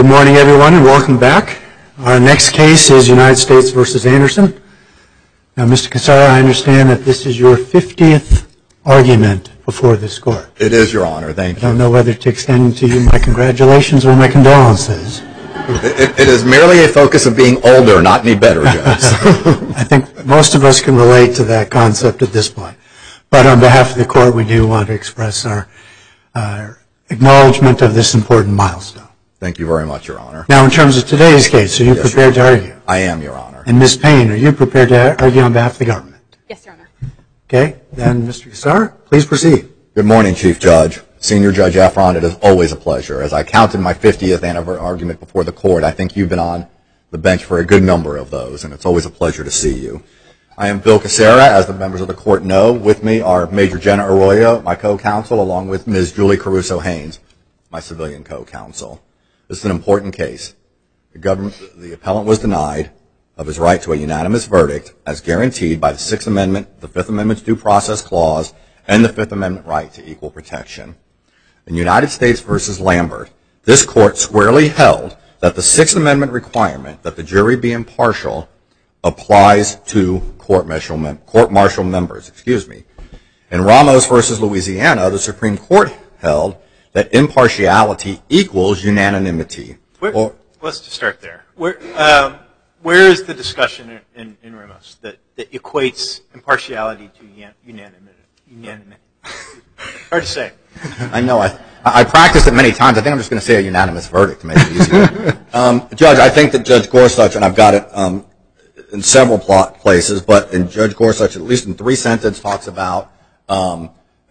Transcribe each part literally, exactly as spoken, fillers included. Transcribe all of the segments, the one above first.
Good morning, everyone, and welcome back. Our next case is United States v. Anderson. Now, Mister Cassara, I understand that this is your fiftieth argument before this court. It is, Your Honor. Thank you. I don't know whether to extend to you my congratulations or my condolences. It, it, it is merely a focus of being older, not any better, Judge. I think most of us can relate to that concept at this point. But on behalf of the court, we do want to express our uh, acknowledgement of this important milestone. Thank you very much, Your Honor. Now, in terms of today's case, are you Yes, prepared to argue? I am, Your Honor. And Miz Payne, are you prepared to argue on behalf of the government? Yes, Your Honor. Okay. Then, Mister Cassara, please proceed. Good morning, Chief Judge. Senior Judge Efron, it is always a pleasure. As I counted my fiftieth anniversary argument before the court, I think you've been on the bench for a good number of those, and it's always a pleasure to see you. I am Bill Cassara, as the members of the court know. With me are Major Jenna Arroyo, my co-counsel, along with Miz Julie Caruso-Haynes, my civilian co-counsel. This is an important case. The government, the appellant was denied of his right to a unanimous verdict as guaranteed by the Sixth Amendment, the Fifth Amendment's Due Process Clause, and the Fifth Amendment right to equal protection. In United States v. Lambert, this court squarely held that the Sixth Amendment requirement that the jury be impartial applies to court-martial mem- court-martial members. Excuse me. In Ramos v. Louisiana, the Supreme Court held that impartiality equals unanimity. Where, or, let's just start there. Where, um, where is the discussion in, in, in Ramos that, that equates impartiality to unanimity? Unanimity. Hard to say. I know. I, I practiced it many times. I think I'm just going to say a unanimous verdict to make it easier. um, Judge, I think that Judge Gorsuch, and I've got it um, in several plot places, but in Judge Gorsuch, at least in three sentences, talks about um,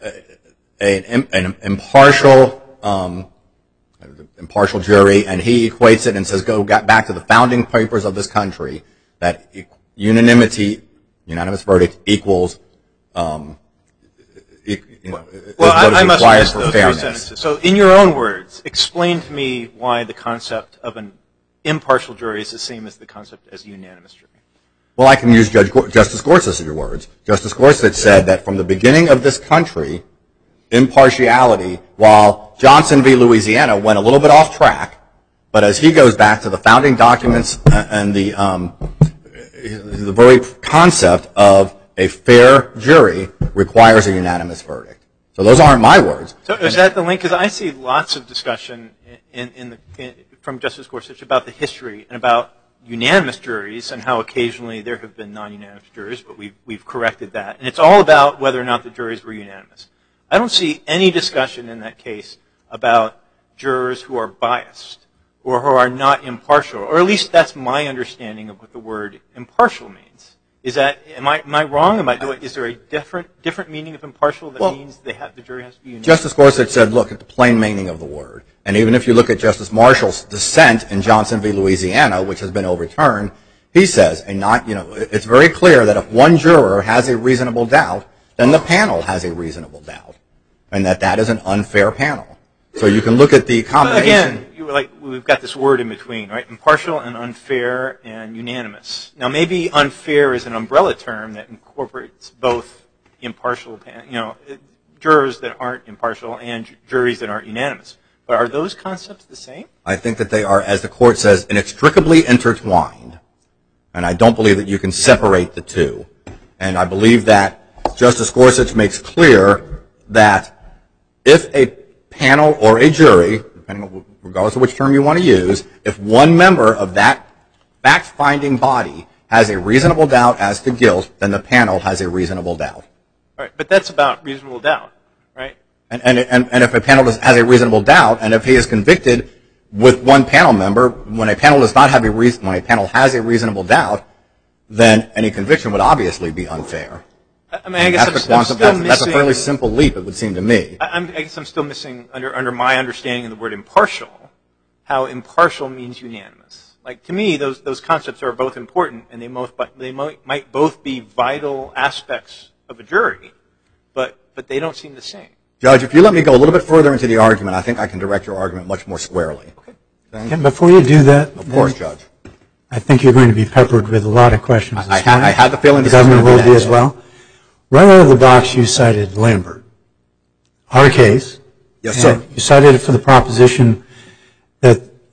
an, an impartial um, impartial jury, and he equates it and says, go back to the founding papers of this country, that unanimity, unanimous verdict equals, um, you know, well, is what I, I is must required miss for those fairness. three sentences. So in your own words, explain to me why the concept of an impartial jury is the same as the concept as a unanimous jury. Well, I can use Judge Go- Justice Gorsuch's words. Justice Gorsuch said that from the beginning of this country, impartiality, while Johnson v. Louisiana went a little bit off track, but as he goes back to the founding documents and the um, the very concept of a fair jury requires a unanimous verdict. So those aren't my words. So is that the link? Because I see lots of discussion in, in the, in, from Justice Gorsuch about the history and about unanimous juries and how occasionally there have been non-unanimous juries, but we've, we've corrected that. And it's all about whether or not the juries were unanimous. I don't see any discussion in that case about jurors who are biased or who are not impartial, or at least that's my understanding of what the word impartial means. Is that, am I, am I wrong? Am I doing, is there a different, different meaning of impartial that well, means they have, the jury has to be unanimous? Justice Gorsuch said, look at the plain meaning of the word. And even if you look at Justice Marshall's dissent in Johnson v. Louisiana, which has been overturned, he says, a not, you know, it's very clear that if one juror has a reasonable doubt, then the panel has a reasonable doubt, and that that is an unfair panel. So you can look at the combination. Again, you were like, we've got this word in between, right? Impartial and unfair and unanimous. Now, maybe unfair is an umbrella term that incorporates both impartial, you know, jurors that aren't impartial and juries that aren't unanimous. But are those concepts the same? I think that they are, as the court says, inextricably intertwined. And I don't believe that you can separate the two. And I believe that Justice Gorsuch makes clear that if a panel or a jury, depending on, regardless of which term you want to use, if one member of that fact-finding body has a reasonable doubt as to guilt, then the panel has a reasonable doubt. All right, but that's about reasonable doubt, right? And, and, and, and if a panel has a reasonable doubt, and if he is convicted with one panel member, when a panel does not have a reason, when a panel has a reasonable doubt, then any conviction would obviously be unfair. I mean, I guess I'm, I'm still that's, missing. That's a fairly simple leap, it would seem to me. I, I'm, I guess I'm still missing, under under my understanding of the word impartial, how impartial means unanimous. Like, to me, those those concepts are both important, and they both they might, might both be vital aspects of a jury, but but they don't seem the same. Judge, if you let me go a little bit further into the argument, I think I can direct your argument much more squarely. Okay. And before you do that, Of course, Judge. I think you're going to be peppered with a lot of questions this I, I, morning. I had the feeling the this was government going will to be be as well. Right out of the box, you cited Lambert, our case. Yes, sir. You cited it for the proposition that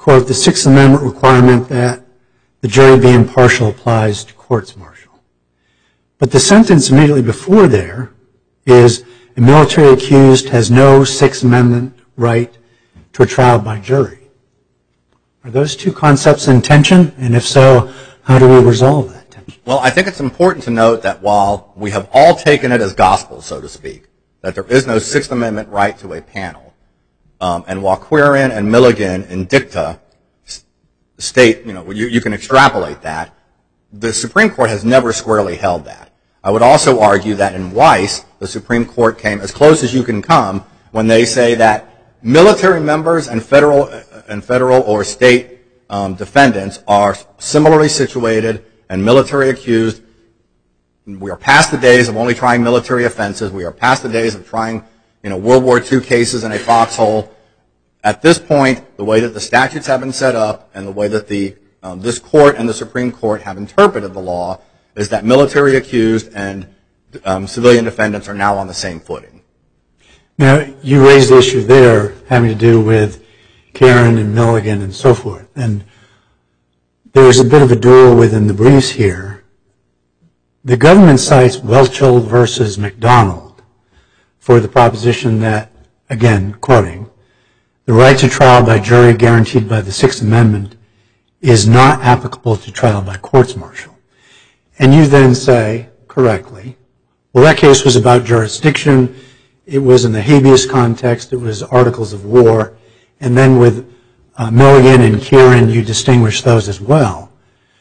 quote, the Sixth Amendment requirement that the jury be impartial applies to courts-martial. But the sentence immediately before there is a military accused has no Sixth Amendment right to a trial by jury. Are those two concepts in tension? And if so, how do we resolve that tension? Well, I think it's important to note that while we have all taken it as gospel, so to speak, that there is no Sixth Amendment right to a panel, um, and while Quirin and Milligan in dicta state, you know, you, you can extrapolate that, the Supreme Court has never squarely held that. I would also argue that in Weiss, the Supreme Court came as close as you can come when they say that military members and federal and federal or state um, defendants are similarly situated, and military accused. We are past the days of only trying military offenses. We are past the days of trying, you know, World War Two cases in a foxhole. At this point, the way that the statutes have been set up and the way that the um, this court and the Supreme Court have interpreted the law is that military accused and um, civilian defendants are now on the same footing. Now, you raised the issue there having to do with Karen and Milligan and so forth. And there's a bit of a duel within the briefs here. The government cites Welchel versus McDonald for the proposition that, again, quoting, the right to trial by jury guaranteed by the Sixth Amendment is not applicable to trial by courts-martial. And you then say, correctly, well, that case was about jurisdiction. It was in the habeas context. It was articles of war. And then with uh, Milligan and Kieran, you distinguish those as well.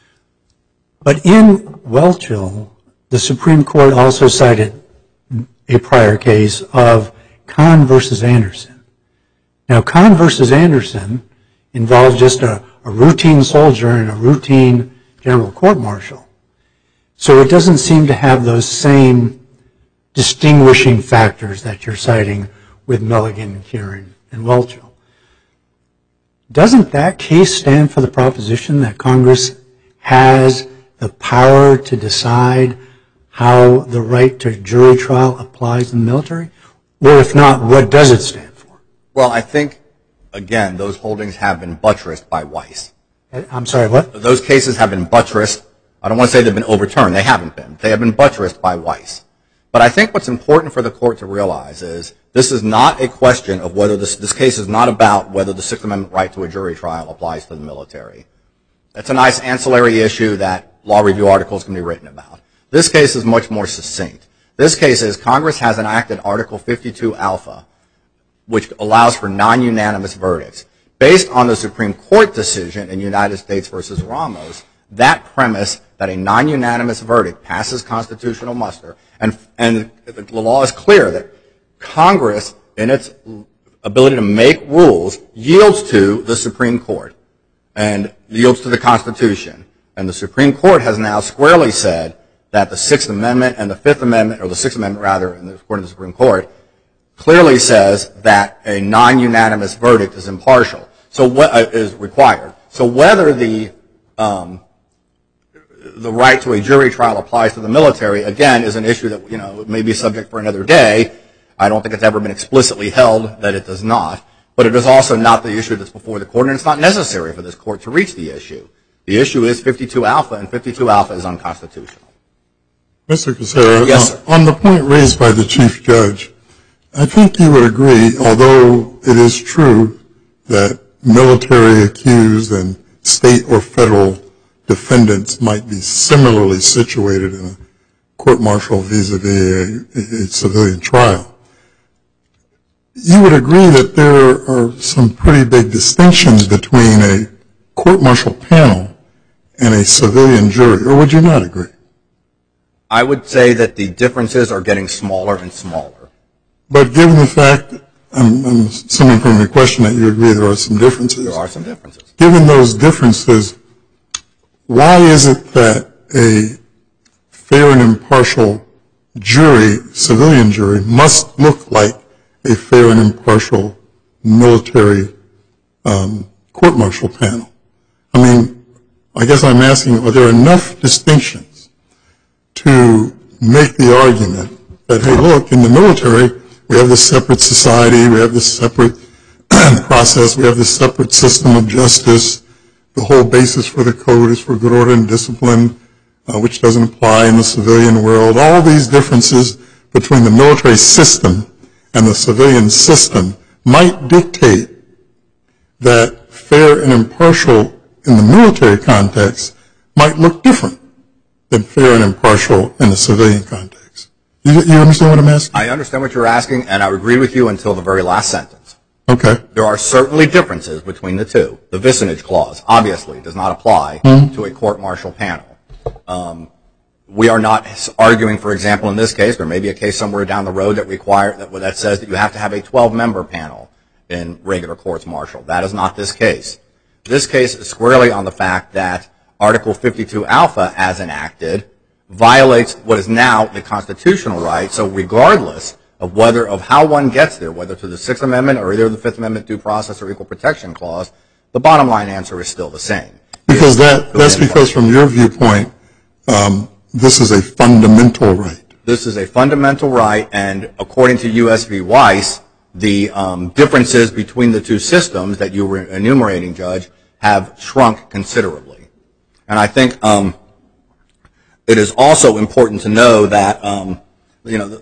But in Welchel, the Supreme Court also cited a prior case of Kahn versus Anderson. Now, Kahn versus Anderson involved just a, a routine soldier and a routine general court-martial. So it doesn't seem to have those same distinguishing factors that you're citing with Milligan and Kieran and Welchel. Doesn't that case stand for the proposition that Congress has the power to decide how the right to jury trial applies in the military? Or if not, what does it stand for? Well, I think, again, those holdings have been buttressed by Weiss. I'm sorry, what? Those cases have been buttressed. I don't want to say they've been overturned. They haven't been. They have been buttressed by Weiss. But I think what's important for the court to realize is this is not a question of whether this, this case is not about whether the Sixth Amendment right to a jury trial applies to the military. That's a nice ancillary issue that law review articles can be written about. This case is much more succinct. This case is Congress has enacted Article fifty-two alpha, which allows for non-unanimous verdicts. Based on the Supreme Court decision in United States versus Ramos, that premise that a non-unanimous verdict passes constitutional muster, and, and the law is clear that Congress, in its ability to make rules, yields to the Supreme Court and yields to the Constitution. And the Supreme Court has now squarely said that the Sixth Amendment and the Fifth Amendment, or the Sixth Amendment rather, according to the Supreme Court, clearly says that a non-unanimous verdict is impartial, so what uh, is required. So whether the um, the right to a jury trial applies to the military, again, is an issue that, you know, may be subject for another day. I don't think it's ever been explicitly held that it does not. But it is also not the issue that's before the court, and it's not necessary for this court to reach the issue. The issue is fifty-two alpha, and fifty-two alpha is unconstitutional. Mister Kucera, yes, sir. On the point raised by the Chief Judge, I think you would agree, although it is true that military accused and state or federal defendants might be similarly situated in a court-martial vis-a-vis a, a civilian trial, you would agree that there are some pretty big distinctions between a court-martial panel and a civilian jury, or would you not agree? I would say that the differences are getting smaller and smaller. But given the fact, I'm, I'm assuming from your question that you agree there are some differences. There are some differences. Given those differences, why is it that a fair and impartial jury, civilian jury, must look like a fair and impartial military um, court-martial panel? I mean, I guess I'm asking, are there enough distinctions to make the argument that, hey, look, in the military, we have this separate society, we have this separate process. We have this separate system of justice. The whole basis for the code is for good order and discipline, uh, which doesn't apply in the civilian world. All these differences between the military system and the civilian system might dictate that fair and impartial in the military context might look different than fair and impartial in the civilian context. You, you understand what I'm asking? I understand what you're asking, and I agree with you until the very last sentence. Okay. There are certainly differences between the two. The vicinage clause, obviously, does not apply mm-hmm. to a court-martial panel. Um, we are not arguing, for example, in this case, there may be a case somewhere down the road that require that, that says that you have to have a twelve-member panel in regular courts-martial. That is not this case. This case is squarely on the fact that Article fifty-two alpha, as enacted, violates what is now the constitutional right. So regardless of whether of how one gets there, whether to the Sixth Amendment or either the Fifth Amendment due process or equal protection clause, the bottom line answer is still the same. Because that that's because from your viewpoint, um, this is a fundamental right. This is a fundamental right, and according to U S v. Weiss, the um, differences between the two systems that you were enumerating, Judge, have shrunk considerably. And I think um, it is also important to know that um, you know the,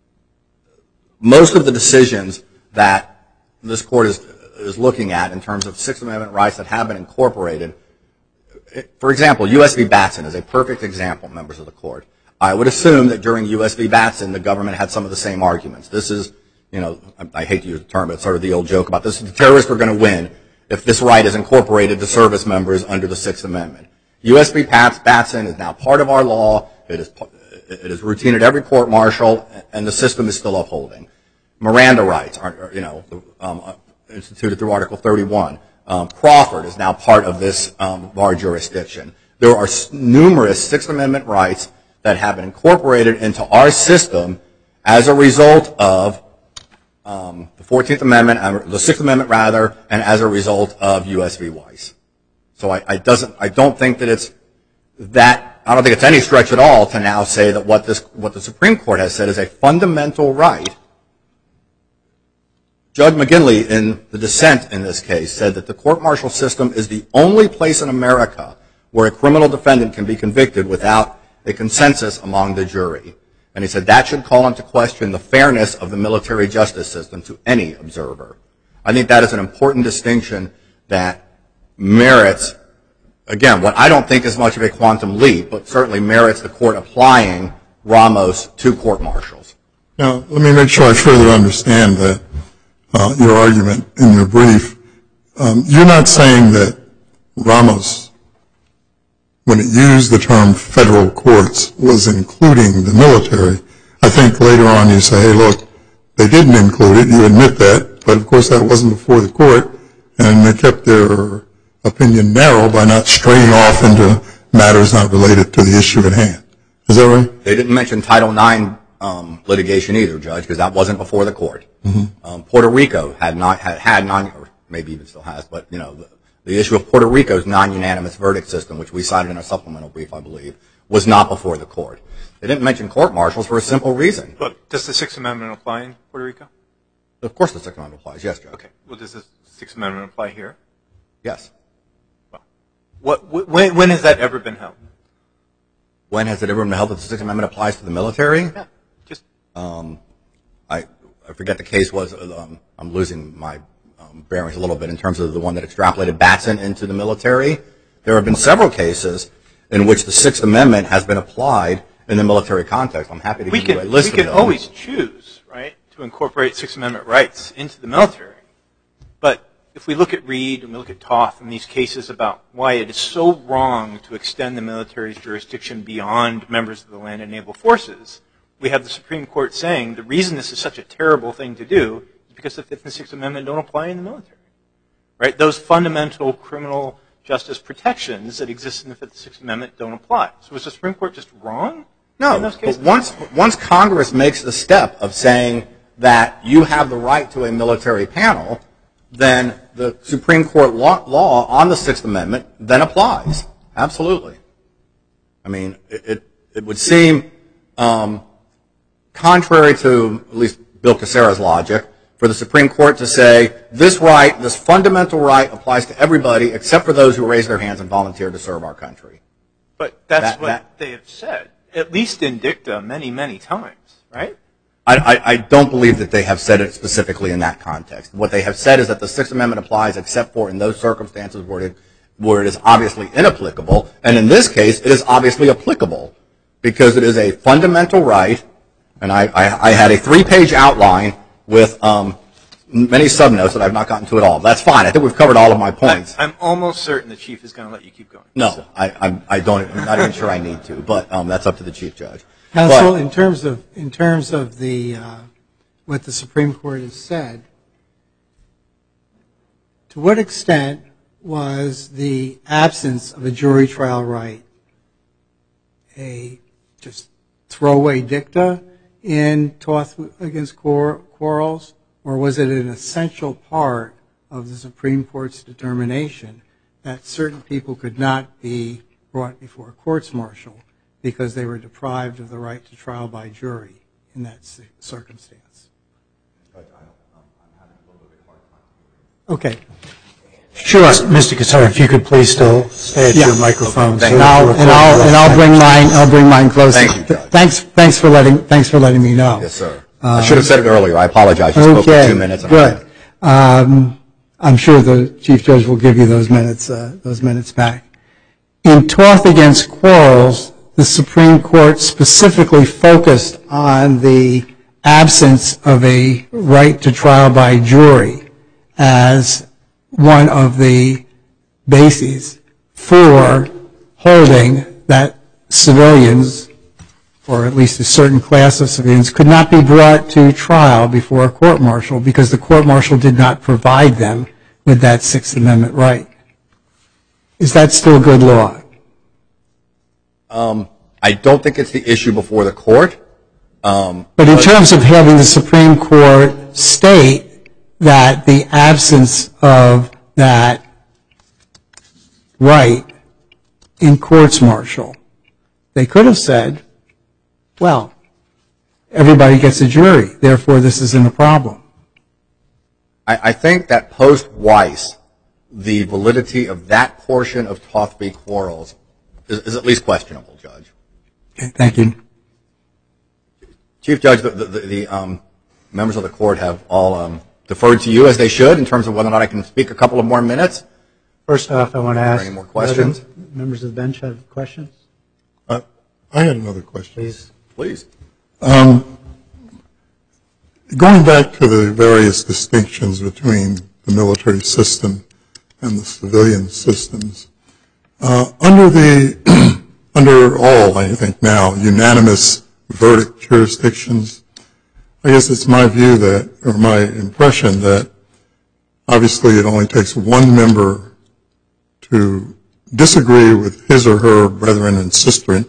most of the decisions that this court is is looking at in terms of Sixth Amendment rights that have been incorporated. For example, U S v. Batson is a perfect example, members of the court. I would assume that during U S v. Batson, the government had some of the same arguments. This is, you know, I hate to use the term, but it's sort of the old joke about this. The terrorists are going to win if this right is incorporated to service members under the Sixth Amendment. U S v. Batson is now part of our law. It is, it is routine at every court-martial, and the system is still upholding. Miranda rights are, you know, um, instituted through Article thirty-one. Um, Crawford is now part of this um, of our jurisdiction. There are numerous Sixth Amendment rights that have been incorporated into our system as a result of um, the Fourteenth Amendment, uh, the Sixth Amendment rather, and as a result of U S v. Weiss. So I, I doesn't, I don't think that it's that. I don't think it's any stretch at all to now say that what this, what the Supreme Court has said is a fundamental right. Judge McGinley, in the dissent in this case, said that the court-martial system is the only place in America where a criminal defendant can be convicted without a consensus among the jury. And he said that should call into question the fairness of the military justice system to any observer. I think that is an important distinction that merits, again, what I don't think is much of a quantum leap, but certainly merits the court applying Ramos to court-martials. Now, let me make sure I further understand that. Uh, your argument in your brief. Um, you're not saying that Ramos, when it used the term federal courts, was including the military. I think later on you say, hey, look, they didn't include it. You admit that. But, of course, that wasn't before the court. And they kept their opinion narrow by not straying off into matters not related to the issue at hand. Is that right? They didn't mention Title nine Um, litigation either, Judge, because that wasn't before the court. Mm-hmm. um, Puerto Rico had not had, had non, or maybe even still has, but you know the, the issue of Puerto Rico's non-unanimous verdict system, which we cited in our supplemental brief, I believe, was not before the court. They didn't mention court-martials for a simple reason. But does the Sixth Amendment apply in Puerto Rico? Of course, the Sixth Amendment applies. Yes, Judge. Okay. Well, does the Sixth Amendment apply here? Yes. Well, what when when has that ever been held? When has it ever been held that the Sixth Amendment applies to the military? Yeah. Um, I, I forget the case was, um, I'm losing my um, bearings a little bit in terms of the one that extrapolated Batson into the military. There have been several cases in which the Sixth Amendment has been applied in the military context. I'm happy to we give can, you a list of them. We can always choose, right, to incorporate Sixth Amendment rights into the military. But if we look at Reed and we look at Toth and these cases about why it is so wrong to extend the military's jurisdiction beyond members of the land and naval forces, we have the Supreme Court saying the reason this is such a terrible thing to do is because the Fifth and Sixth Amendment don't apply in the military, right? Those fundamental criminal justice protections that exist in the Fifth and Sixth Amendment don't apply. So is the Supreme Court just wrong no, in those cases? But once, once Congress makes the step of saying that you have the right to a military panel, then the Supreme Court law, law on the Sixth Amendment then applies. Absolutely. I mean, it, it, it would seem... Um, contrary to at least Bill Caceres' logic, for the Supreme Court to say this right, this fundamental right applies to everybody except for those who raise their hands and volunteer to serve our country. But that's That- what that- they have said, at least in dicta, many, many times, right? I, I, I don't believe that they have said it specifically in that context. What they have said is that the Sixth Amendment applies except for in those circumstances where it, where it is obviously inapplicable. And in this case, it is obviously applicable because it is a fundamental right. And I, I, I had a three-page outline with um, many subnotes that I've not gotten to at all. That's fine. I think we've covered all of my points. I'm almost certain the Chief is going to let you keep going. No, I, I, I don't. I'm not even sure I need to. But um, that's up to the Chief Judge. Counsel, But- in terms of in terms of the uh, what the Supreme Court has said, to what extent was the absence of a jury trial right a just throwaway dicta in Toth against Quarles, or was it an essential part of the Supreme Court's determination that certain people could not be brought before a courts-martial because they were deprived of the right to trial by jury in that circumstance? Okay. Sure. Mister Kassar, if you could please still stay at Yeah. your microphone. Okay, so And I'll, the and I'll, and I'll bring mine, I'll bring mine closer. Thank you, Judge. Thanks, thanks for letting, thanks for letting me know. Yes, sir. I should have said it earlier. I apologize. You spoke for Okay, two minutes. good. Um, I'm sure the Chief Judge will give you those minutes, uh, those minutes back. In Toth against Quarles, the Supreme Court specifically focused on the absence of a right to trial by jury as one of the bases for holding that civilians, or at least a certain class of civilians, could not be brought to trial before a court-martial because the court-martial did not provide them with that Sixth Amendment right. Is that still good law? Um, I don't think it's the issue before the court. Um, But in terms of having the Supreme Court state that the absence of that right in courts-martial, they could have said, well, everybody gets a jury, therefore this isn't a problem. I, I think that post-Weiss, the validity of that portion of Toth v. Quarles is, is at least questionable, Judge. Okay, thank you. Chief Judge, the, the, the um, members of the court have all um, deferred to you as they should in terms of whether or not I can speak a couple of more minutes. First off, I want to ask. Any more questions? whether Members of the bench have questions? Uh, I had another question. Please. Please. Um, going back to the various distinctions between the military system and the civilian systems, uh, under the under all, I think now, unanimous verdict jurisdictions, I guess it's my view that, or my impression that obviously it only takes one member to disagree with his or her brethren and sister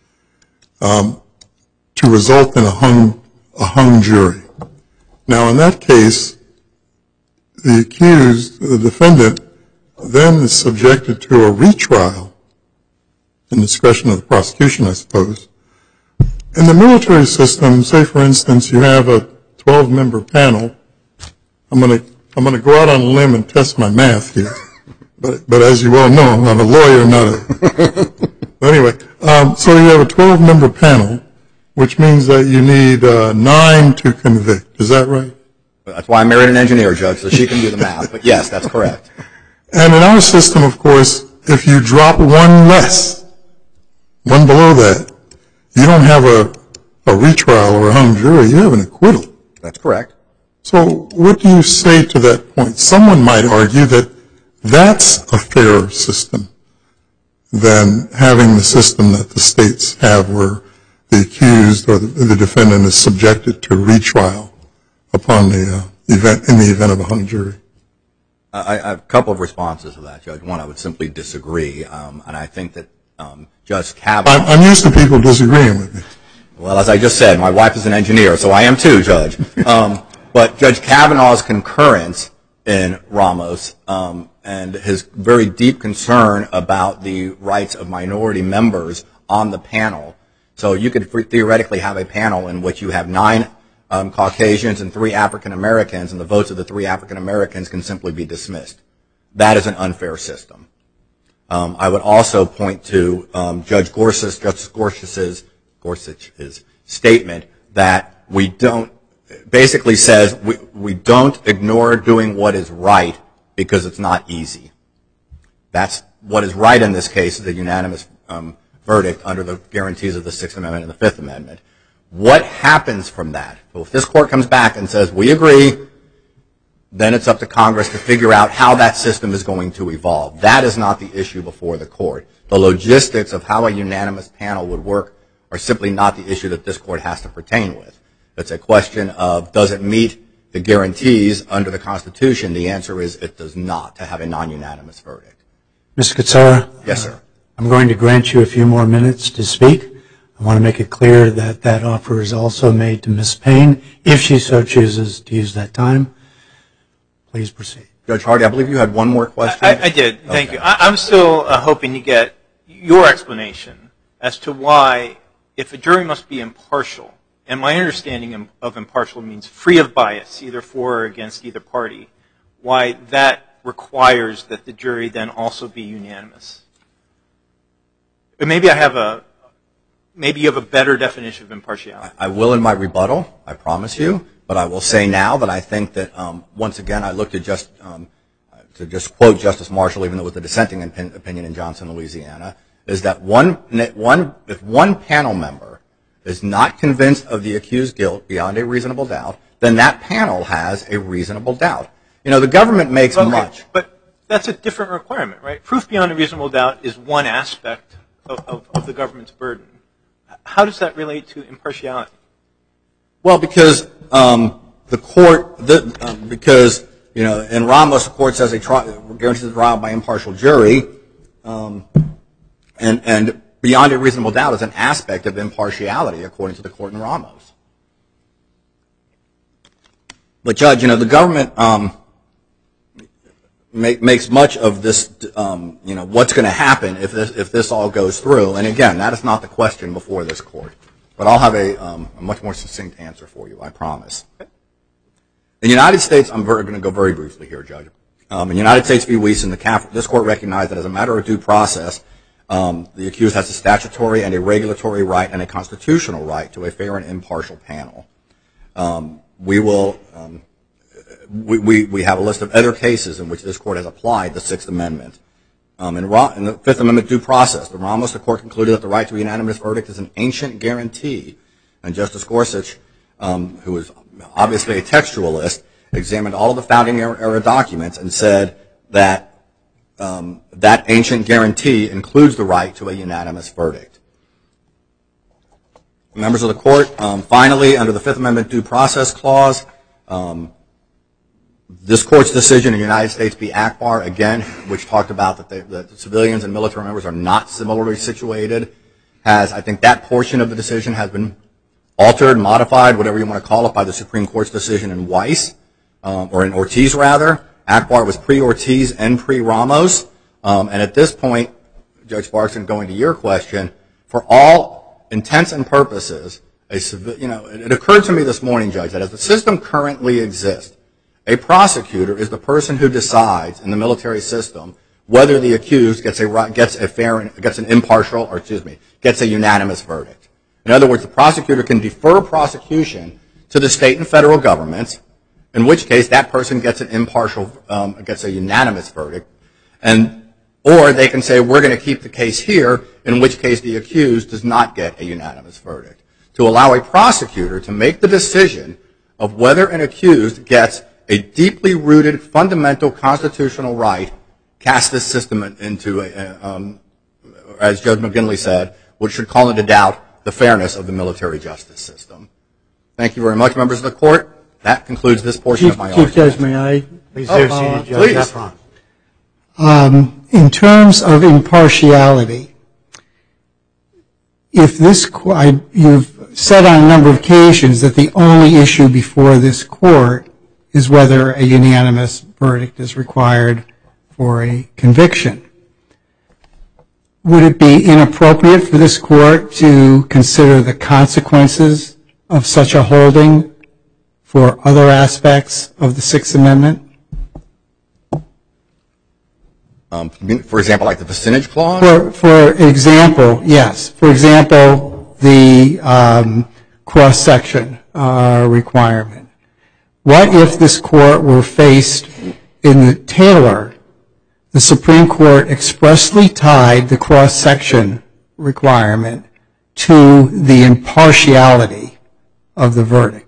um, to result in a hung, a hung jury. Now, in that case, the accused, the defendant, then is subjected to a retrial in discretion of the prosecution, I suppose. In the military system, say, for instance, you have a twelve-member panel. I'm going to I'm going to go out on a limb and test my math here. But, but as you well know, I'm a lawyer, not a... Anyway, um, so you have a twelve-member panel, which means that you need uh, nine to convict. Is that right? That's why I married an engineer, Judge, so she can do the math. But yes, that's correct. And in our system, of course, if you drop one less, one below that, you don't have a, a retrial or a hung jury. You have an acquittal. That's correct. So what do you say to that point? Someone might argue that that's a fairer system than having the system that the states have where the accused or the, the defendant is subjected to retrial upon the uh, event, in the event of a hung jury. I, I have a couple of responses to that, Judge. One, I would simply disagree, um, and I think that um, Judge Kavanaugh... I'm, I'm used to people disagreeing with me. Well, as I just said, my wife is an engineer, so I am too, Judge. Um, but Judge Kavanaugh's concurrence in Ramos um, and his very deep concern about the rights of minority members on the panel. So you could theoretically have a panel in which you have nine um, Caucasians and three African Americans, and the votes of the three African Americans can simply be dismissed. That is an unfair system. Um, I would also point to um, Judge Gorsuch, Justice Gorsuch's, Gorsuch's statement that we don't, basically says we, we don't ignore doing what is right because it's not easy. That's what is right in this case is a unanimous um, verdict under the guarantees of the Sixth Amendment and the Fifth Amendment. What happens from that? Well, if this court comes back and says we agree, then it's up to Congress to figure out how that system is going to evolve. That is not the issue before the court. The logistics of how a unanimous panel would work are simply not the issue that this court has to pertain with. It's a question of does it meet the guarantees under the Constitution? The answer is it does not to have a non-unanimous verdict. Mister Kutsara? Yes, sir. I'm going to grant you a few more minutes to speak. I want to make it clear that that offer is also made to Miz Payne, if she so chooses to use that time. Please proceed. Judge Hardy, I believe you had one more question. I, I did. Thank Okay. you. I, I'm still uh, hoping to get your explanation as to why, if a jury must be impartial, and my understanding of impartial means free of bias, either for or against either party, why that requires that the jury then also be unanimous. Or maybe I have a, maybe you have a better definition of impartiality. I will in my rebuttal, I promise you, but I will say now that I think that, um, once again, I looked at just, um, to just quote Justice Marshall, even though it was a dissenting opinion in Johnson, Louisiana, is that one, one, if one panel member is not convinced of the accused's guilt beyond a reasonable doubt, then that panel has a reasonable doubt. You know, the government makes Okay, much. But that's a different requirement, right? Proof beyond a reasonable doubt is one aspect of, of, of the government's burden. How does that relate to impartiality? Well, because um, the court, the, um, because, you know, in Ramos, the court says a trial, guarantees a trial by impartial jury, um, and, and beyond a reasonable doubt is an aspect of impartiality, according to the court in Ramos. But, Judge, you know, the government um, make, makes much of this, um, you know, what's going to happen if this, if this all goes through. And, again, that is not the question before this court. But I'll have a, um, a much more succinct answer for you, I promise. In the United States, I'm going to go very briefly here, Judge. Um, in the United States v. Wiesen, the C A F, this court recognized that as a matter of due process, um, the accused has a statutory and a regulatory right and a constitutional right to a fair and impartial panel. Um, we will, um, we, we, we have a list of other cases in which this court has applied the Sixth Amendment. Um, in, Ra- in the Fifth Amendment due process, the Ramos, the court concluded that the right to a unanimous verdict is an ancient guarantee. And Justice Gorsuch, um, who is obviously a textualist, examined all of the founding era documents and said that um, that ancient guarantee includes the right to a unanimous verdict. Members of the court, um, finally, under the Fifth Amendment due process clause, um, this court's decision in United States v. Akbar, again, which talked about that, they, that civilians and military members are not similarly situated, has, I think that portion of the decision has been altered, modified, whatever you want to call it, by the Supreme Court's decision in Weiss, um, or in Ortiz, rather. Akbar was pre-Ortiz and pre-Ramos. Um, and at this point, Judge Sparkson, going to your question, for all intents and purposes, a civi- you know, it, it occurred to me this morning, Judge, that as the system currently exists, a prosecutor is the person who decides in the military system whether the accused gets a gets a fair gets an impartial or excuse me gets a unanimous verdict. In other words, the prosecutor can defer prosecution to the state and federal governments, in which case that person gets an impartial um, gets a unanimous verdict, and or they can say we're going to keep the case here, in which case the accused does not get a unanimous verdict. To allow a prosecutor to make the decision of whether an accused gets a deeply rooted fundamental constitutional right cast this system into, a, um, as Judge McGinley said, which should call into doubt the fairness of the military justice system. Thank you very much, members of the court. That concludes this portion Chief, of my Chief argument. Judge, may I? Please Oh, do, uh, Judge please. Efron. Um, in terms of impartiality, if this, qu- I, you've said on a number of occasions that the only issue before this court is whether a unanimous verdict is required for a conviction. Would it be inappropriate for this court to consider the consequences of such a holding for other aspects of the Sixth Amendment? Um, for example, like the vicinage clause? For, for example, yes. For example, the um, cross-section uh, requirement. What if this court were faced in the Taylor, the Supreme Court expressly tied the cross-section requirement to the impartiality of the verdict?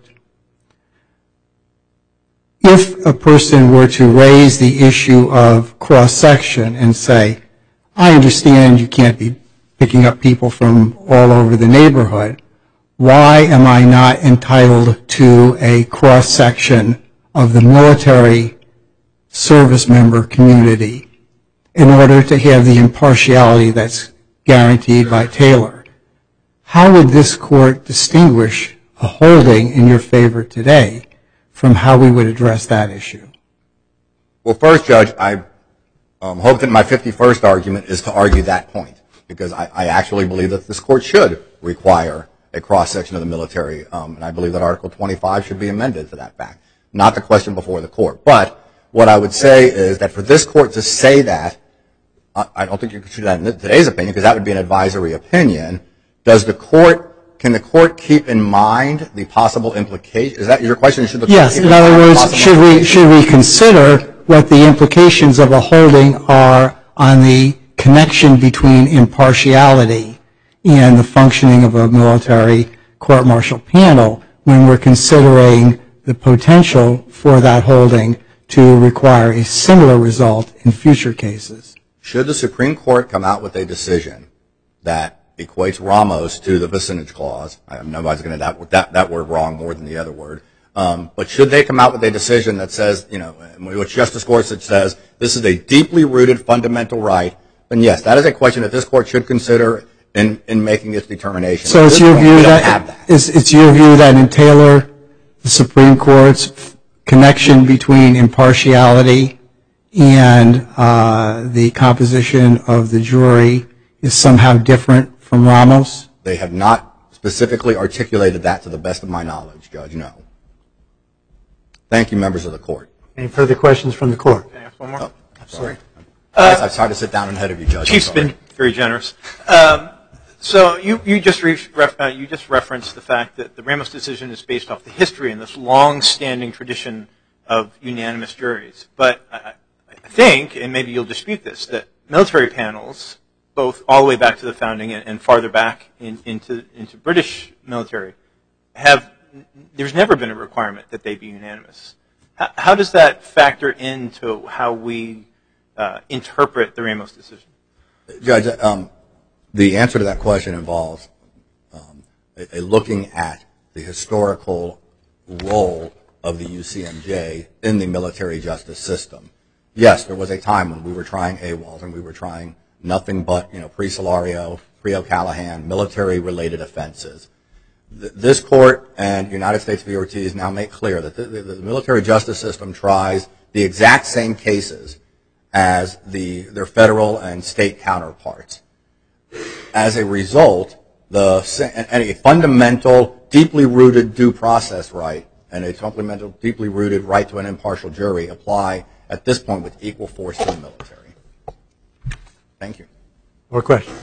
If a person were to raise the issue of cross-section and say, I understand you can't be picking up people from all over the neighborhood, why am I not entitled to a cross-section of the military service member community in order to have the impartiality that's guaranteed by Taylor? How would this court distinguish a holding in your favor today from how we would address that issue? Well, first, Judge, I um, hope that my fifty-first argument is to argue that point, because I, I actually believe that this court should require a cross-section of the military, um, and I believe that Article twenty-five should be amended to that fact. Not the question before the court. But what I would say is that for this court to say that, I, I don't think you could do that in today's opinion, because that would be an advisory opinion. Does the court Can the court keep in mind the possible implications? Is that your question? Should the court yes. keep In other words, should we should we consider what the implications of a holding are on the connection between impartiality and the functioning of a military court-martial panel when we're considering the potential for that holding to require a similar result in future cases? Should the Supreme Court come out with a decision that equates Ramos to the vicinage clause? I know I was going to that, that that word wrong more than the other word. Um, but should they come out with a decision that says, you know, which Justice Gorsuch says, this is a deeply rooted fundamental right, then yes, that is a question that this court should consider in, in making its determination. So it's your view that, that. Is, it's your view that in Taylor, the Supreme Court's connection between impartiality and uh, the composition of the jury is somehow different from Ramos? They have not specifically articulated that to the best of my knowledge, Judge, no. Thank you, members of the court. Any further questions from the court? Can I ask one more? Oh, sorry. Uh, I tried to sit down ahead of you, Judge. Chief's been very generous. Um, so you, you, just re- ref, uh, you just referenced the fact that the Ramos decision is based off the history and this long-standing tradition of unanimous juries. But I, I think, and maybe you'll dispute this, that military panels, both all the way back to the founding and, and farther back in, into, into British military, have there's never been a requirement that they be unanimous. How, how does that factor into how we uh, interpret the Ramos decision? Judge, um, the answer to that question involves um, a, a looking at the historical role of the U C M J in the military justice system. Yes, there was a time when we were trying AWOLs and we were trying nothing but, you know, pre-Solario, pre-O'Callaghan, military-related offenses. This court and United States v. Ortiz now make clear that the, the, the military justice system tries the exact same cases as the, their federal and state counterparts. As a result, the, and a fundamental, deeply rooted due process right and a fundamental, deeply rooted right to an impartial jury apply at this point with equal force to the military. Thank you. More questions?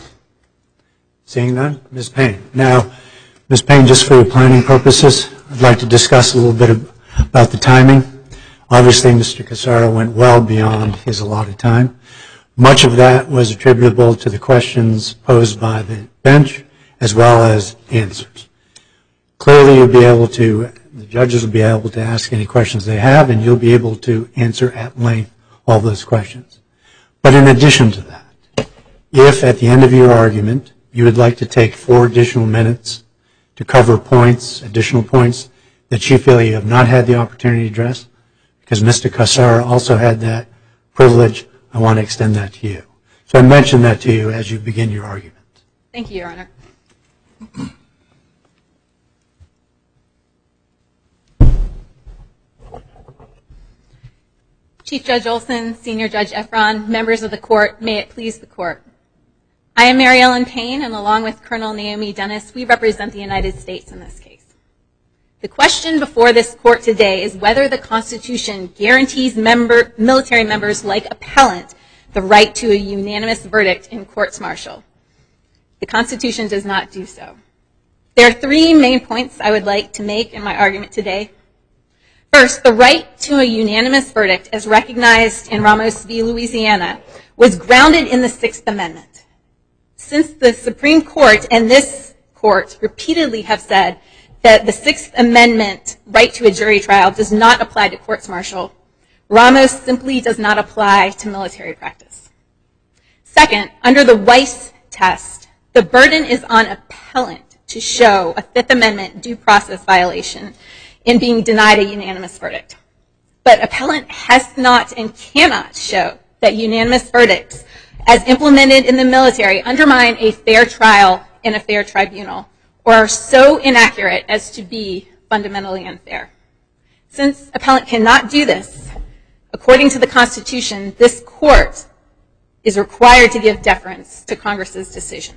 Seeing none, Miz Payne. Now, Miz Payne, just for planning purposes, I'd like to discuss a little bit of, about the timing. Obviously, Mister Casaro went well beyond his allotted time. Much of that was attributable to the questions posed by the bench as well as answers. Clearly, you'll be able to, the judges will be able to ask any questions they have, and you'll be able to answer at length all those questions. But in addition to that, if at the end of your argument you would like to take four additional minutes to cover points, additional points that you feel you have not had the opportunity to address, because Mister Casaro also had that privilege, I want to extend that to you. So I mentioned that to you as you begin your argument. Thank you, Your Honor. Chief Judge Olson, Senior Judge Efron, members of the court, may it please the court. I am Mary Ellen Payne, and along with Colonel Naomi Dennis, we represent the United States in this case. The question before this court today is whether the Constitution guarantees member, military members like appellant the right to a unanimous verdict in courts-martial. The Constitution does not do so. There are three main points I would like to make in my argument today. First, the right to a unanimous verdict, as recognized in Ramos v. Louisiana, was grounded in the Sixth Amendment. Since the Supreme Court and this court repeatedly have said that the Sixth Amendment right to a jury trial does not apply to courts-martial, Ramos simply does not apply to military practice. Second, under the Weiss test, the burden is on appellant to show a Fifth Amendment due process violation in being denied a unanimous verdict. But appellant has not and cannot show that unanimous verdicts, as implemented in the military, undermine a fair trial in a fair tribunal, or are so inaccurate as to be fundamentally unfair. Since appellant cannot do this, according to the Constitution, this court is required to give deference to Congress's decision.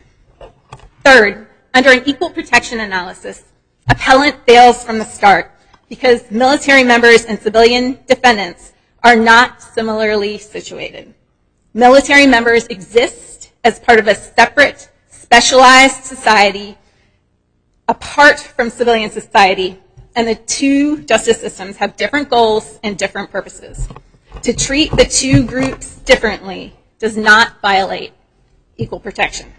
Third, under an equal protection analysis, appellant fails from the start because military members and civilian defendants are not similarly situated. Military members exist as part of a separate, specialized society apart from civilian society, and the two justice systems have different goals and different purposes. To treat the two groups differently does not violate equal protection.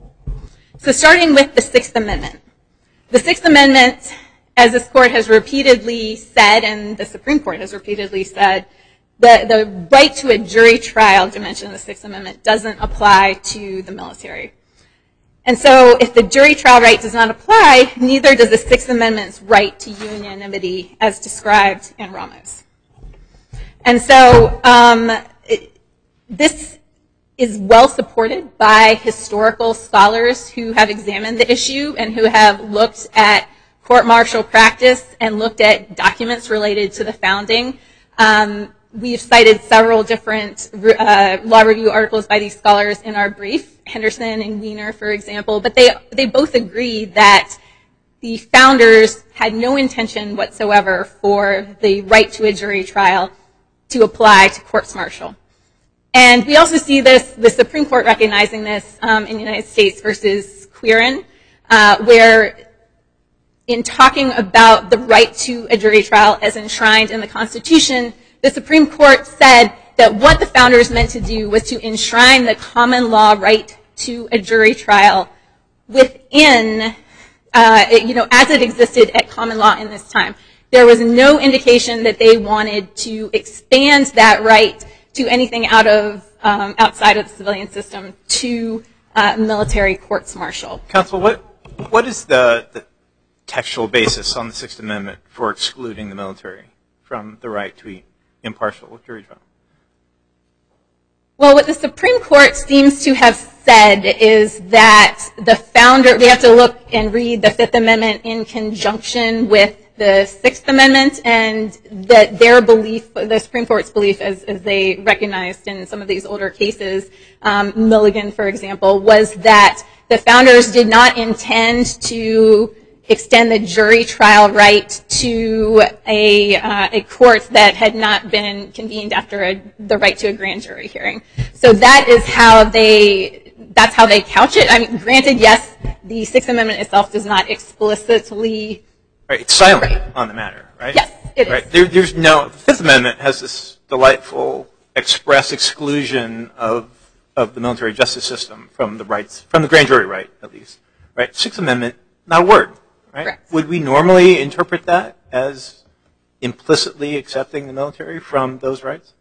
So starting with the Sixth Amendment. The Sixth Amendment, as this court has repeatedly said, and the Supreme Court has repeatedly said, the, the right to a jury trial dimension of the Sixth Amendment doesn't apply to the military. And so if the jury trial right does not apply, neither does the Sixth Amendment's right to unanimity as described in Ramos. And so um, it, this is well supported by historical scholars who have examined the issue and who have looked at court-martial practice and looked at documents related to the founding. Um, we've cited several different uh, law review articles by these scholars in our brief, Henderson and Wiener, for example, but they, they both agree that the founders had no intention whatsoever for the right to a jury trial to apply to courts-martial. And we also see this, the Supreme Court recognizing this um, in the United States versus Quirin, uh, where in talking about the right to a jury trial as enshrined in the Constitution, the Supreme Court said that what the founders meant to do was to enshrine the common law right to a jury trial within, uh, it, you know, as it existed at common law in this time. There was no indication that they wanted to expand that right to anything out of um, outside of the civilian system to uh, military courts-martial. Counsel, what what is the, the textual basis on the Sixth Amendment for excluding the military from the right to impartial jury trial? Well, what the Supreme Court seems to have said is that the founder, we have to look and read the Fifth Amendment in conjunction with the Sixth Amendment, and that their belief, the Supreme Court's belief, as, as they recognized in some of these older cases, um, Milligan, for example, was that the founders did not intend to extend the jury trial right to a, uh, a court that had not been convened after a, the right to a grand jury hearing. So that is how they, that's how they couch it. I mean, granted, yes, the Sixth Amendment itself does not explicitly. Right, it's silent right. on the matter, right? Yes, it is. Right. There, there's no, the Fifth Amendment has this delightful express exclusion of, of the military justice system from the rights, from the grand jury right, at least. Right? Sixth Amendment, not a word. Right? Correct. Would we normally interpret that as implicitly accepting the military from those rights?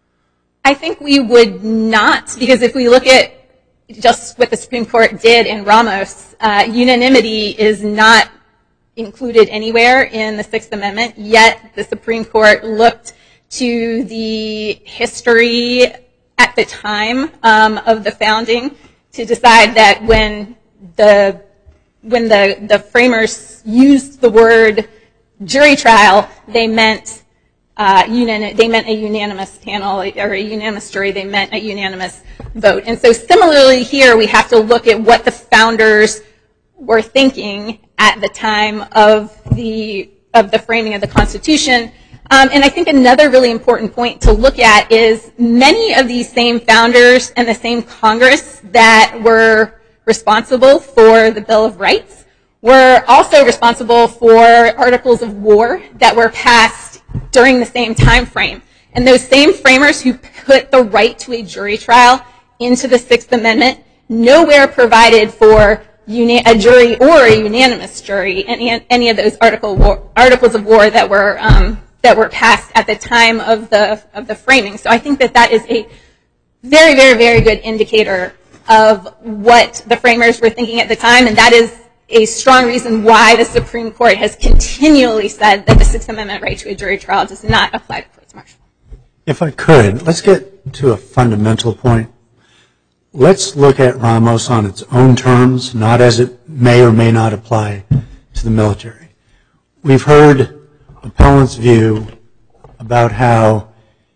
I think we would not, because if we look at just what the Supreme Court did in Ramos, uh, unanimity is not included anywhere in the Sixth Amendment, yet the Supreme Court looked to the history at the time um, of the founding to decide that when the when the, the framers used the word jury trial, they meant uh, unan- they meant a unanimous panel or a unanimous jury. They meant a unanimous vote. And so similarly here, we have to look at what the founders were thinking at the time of the of the framing of the Constitution. Um, and I think another really important point to look at is many of these same founders and the same Congress that were responsible for the Bill of Rights were also responsible for articles of war that were passed during the same time frame. And those same framers who put the right to a jury trial into the Sixth Amendment nowhere provided for a jury or a unanimous jury in any of those article war, articles of war that were um, that were passed at the time of the of the framing. So I think that that is a very, very, very good indicator of what the framers were thinking at the time, and that is a strong reason why the Supreme Court has continually said that the Sixth Amendment right to a jury trial does not apply to courts martial. If I could, let's get to a fundamental point. Let's look at Ramos on its own terms, not as it may or may not apply to the military. We've heard appellant's view about how,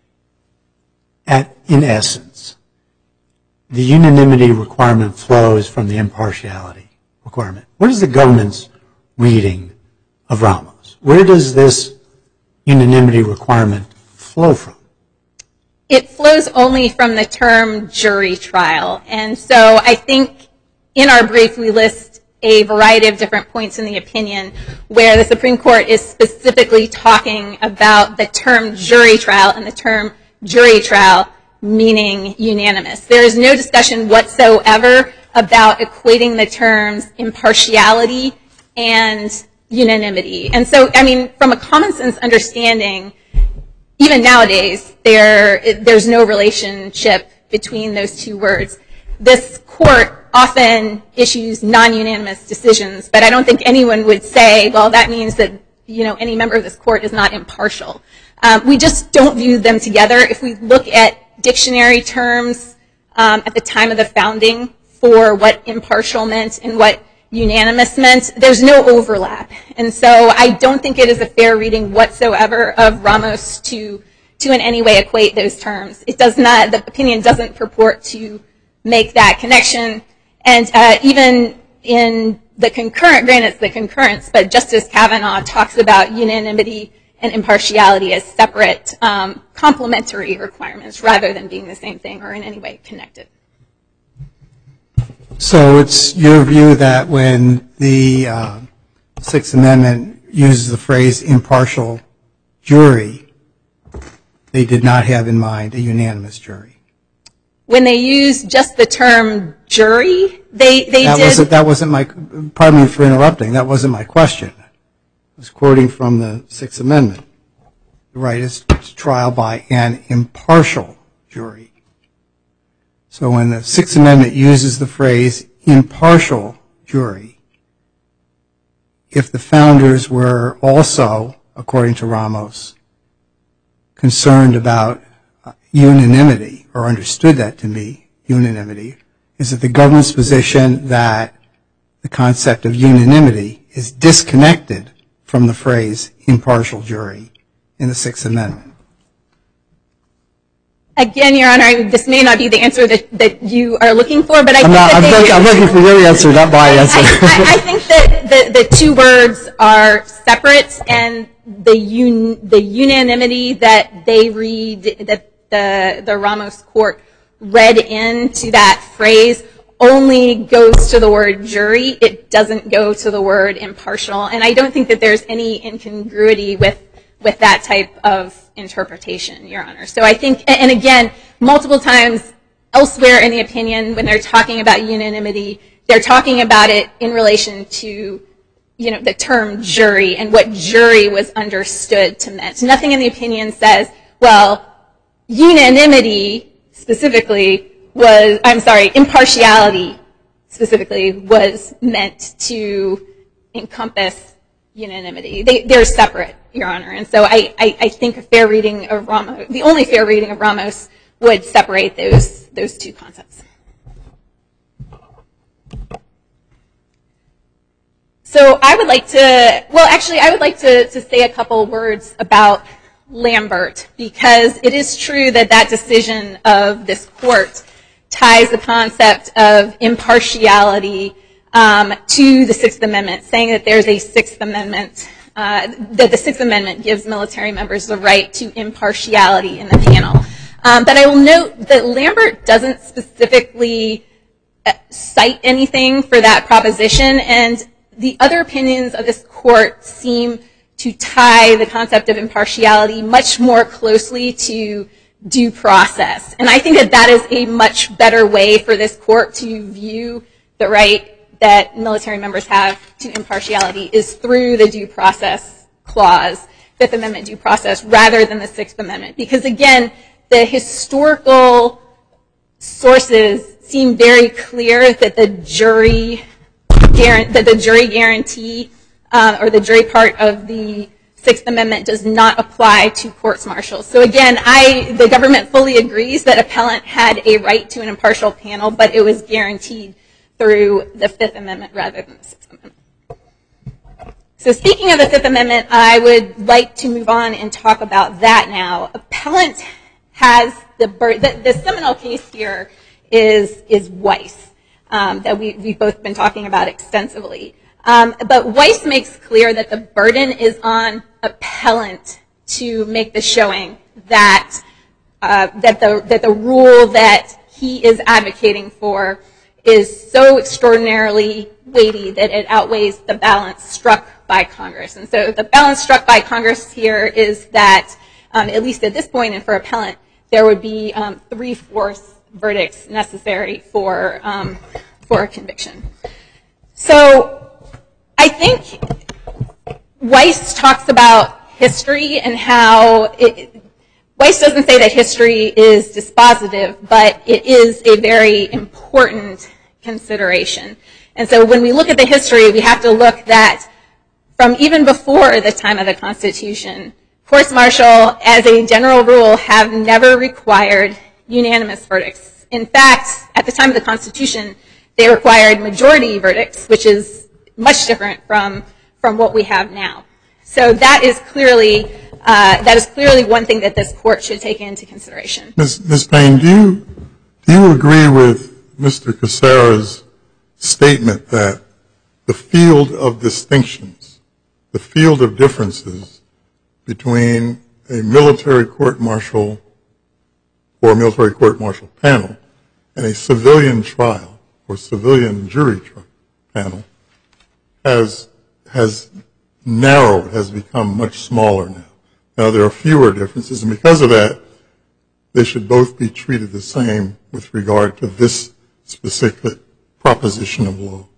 at, in essence, the unanimity requirement flows from the impartiality requirement. What is the government's reading of Ramos? Where does this unanimity requirement flow from? It flows only from the term jury trial. And so I think in our brief we list a variety of different points in the opinion where the Supreme Court is specifically talking about the term jury trial and the term jury trial meaning unanimous. There is no discussion whatsoever about equating the terms impartiality and unanimity. And so, I mean, from a common sense understanding, even nowadays, there, there's no relationship between those two words. This court often issues non-unanimous decisions, but I don't think anyone would say, well, that means that, you know, any member of this court is not impartial. Um, we just don't view them together. If we look at dictionary terms um, at the time of the founding for what impartial meant and what unanimous meant, there's no overlap. And so I don't think it is a fair reading whatsoever of Ramos to, to in any way equate those terms. It does not, the opinion doesn't purport to make that connection. And uh, even in the concurrent, granted it's the concurrence, but Justice Kavanaugh talks about unanimity and impartiality as separate um, complementary requirements rather than being the same thing or in any way connected. So it's your view that when the uh, Sixth Amendment uses the phrase impartial jury, they did not have in mind a unanimous jury? When they use just the term jury, they, they that did... Wasn't, that wasn't my, pardon me for interrupting, that wasn't my question. I was quoting from the Sixth Amendment. The right is to trial by an impartial jury. So when the Sixth Amendment uses the phrase impartial jury, if the founders were also, according to Ramos, concerned about unanimity, or understood that to be unanimity, is it the government's position that the concept of unanimity is disconnected from the phrase impartial jury in the Sixth Amendment? Again, Your Honor, this may not be the answer that, that you are looking for, but I I'm think not, that I'm, they, look, I'm looking for your answer, not my answer. I, I, I think that the, the two words are separate, and the un, the unanimity that they read, that the the Ramos court read into that phrase only goes to the word jury. It doesn't go to the word impartial, and I don't think that there's any incongruity with with that type of interpretation, Your Honor. So I think, and again, multiple times elsewhere in the opinion, when they're talking about unanimity, they're talking about it in relation to, you know, the term jury and what jury was understood to mean. Nothing in the opinion says, well, unanimity specifically was, I'm sorry, impartiality specifically was meant to encompass unanimity. They, they're separate, Your Honor. And so I, I, I think a fair reading of Ramos, the only fair reading of Ramos would separate those, those two concepts. So I would like to, well, actually, I would like to, to say a couple words about Lambert, because it is true that that decision of this court ties the concept of impartiality um, to the Sixth Amendment, saying that there's a Sixth Amendment uh, that the Sixth Amendment gives military members the right to impartiality in the panel. Um, but I will note that Lambert doesn't specifically cite anything for that proposition, and the other opinions of this court seem to tie the concept of impartiality much more closely to due process. And I think that that is a much better way for this court to view the right that military members have to impartiality is through the due process clause, Fifth Amendment due process, rather than the Sixth Amendment. Because again, the historical sources seem very clear that the jury that the jury guarantee uh, or the jury part of the Sixth Amendment does not apply to courts-martial. So again, I, the government fully agrees that appellant had a right to an impartial panel, but it was guaranteed through the Fifth Amendment rather than the Sixth Amendment. So speaking of the Fifth Amendment, I would like to move on and talk about that now. Appellant has the, the, the seminal case here is, is Weiss, um, that we, we've both been talking about extensively. Um, but Weiss makes clear that the burden is on appellant to make the showing that, uh, that, the, that the rule that he is advocating for is so extraordinarily weighty that it outweighs the balance struck by Congress. And so the balance struck by Congress here is that, um, at least at this point and for appellant, there would be um, three-fourths verdicts necessary for, um, for a conviction. So I think Weiss talks about history and how it, Weiss doesn't say that history is dispositive, but it is a very important consideration. And so when we look at the history, we have to look that from even before the time of the Constitution, courts-martial, as a general rule, have never required unanimous verdicts. In fact, at the time of the Constitution, they required majority verdicts, which is much different from, from what we have now. So that is clearly uh, that is clearly one thing that this court should take into consideration. Miz Miz Payne, do you do you agree with Mister Cassara's statement that the field of distinctions, the field of differences between a military court-martial or a military court-martial panel and a civilian trial or civilian jury trial panel has has narrowed, has become much smaller now? Now, there are fewer differences, and because of that, they should both be treated the same with regard to this specific proposition of law.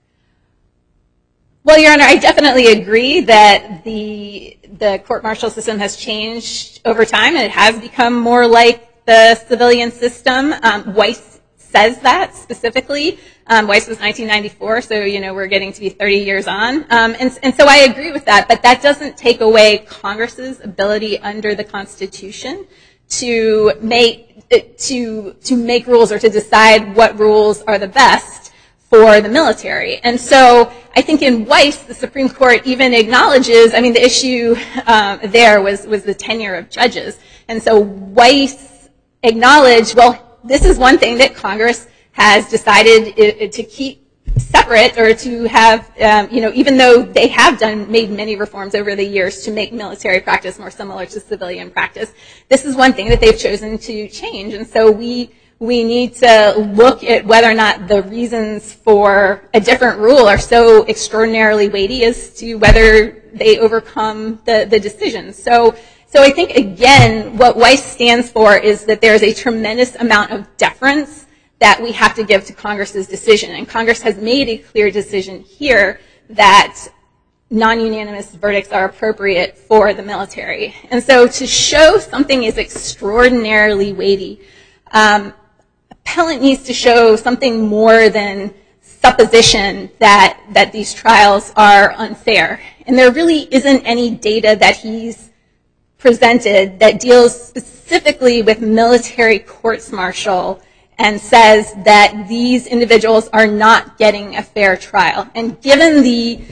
Well, Your Honor, I definitely agree that the, the court-martial system has changed over time, and it has become more like the civilian system. Um, Weiss says that specifically. Um, Weiss was nineteen ninety-four, so, you know, we're getting to be thirty years on. Um, and, and so I agree with that, but that doesn't take away Congress's ability under the Constitution to make, to, to make rules or to decide what rules are the best for the military. And so I think in Weiss, the Supreme Court even acknowledges, I mean, the issue um, there was, was the tenure of judges. And so Weiss acknowledged, well, this is one thing that Congress has decided to keep separate, or to have, um, you know, even though they have done, made many reforms over the years to make military practice more similar to civilian practice, this is one thing that they've chosen to change. And so we, we need to look at whether or not the reasons for a different rule are so extraordinarily weighty as to whether they overcome the, the decisions. So, so I think, again, what Weiss stands for is that there's a tremendous amount of deference that we have to give to Congress's decision. And Congress has made a clear decision here that non-unanimous verdicts are appropriate for the military. And so to show something is extraordinarily weighty, um, appellant needs to show something more than supposition that, that these trials are unfair. And there really isn't any data that he's presented that deals specifically with military courts-martial and says that these individuals are not getting a fair trial. And given the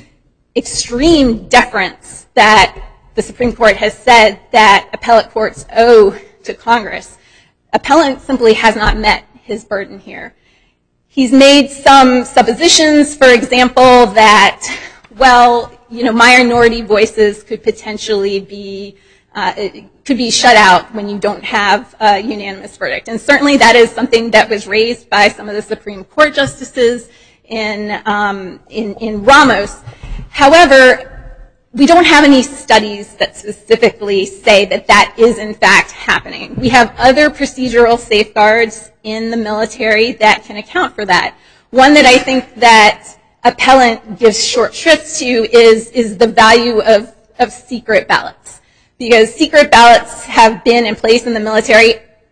extreme deference that the Supreme Court has said that appellate courts owe to Congress, appellant simply has not met his burden here. He's made some suppositions, for example, that, well, you know, minority voices could potentially be uh, could be shut out when you don't have a unanimous verdict. And certainly that is something that was raised by some of the Supreme Court justices in um, in, in Ramos. However, we don't have any studies that specifically say that that is in fact happening. We have other procedural safeguards in the military that can account for that. One that I think that appellant gives short shrift to is, is the value of, of secret ballots. Because secret ballots have been in place in the military,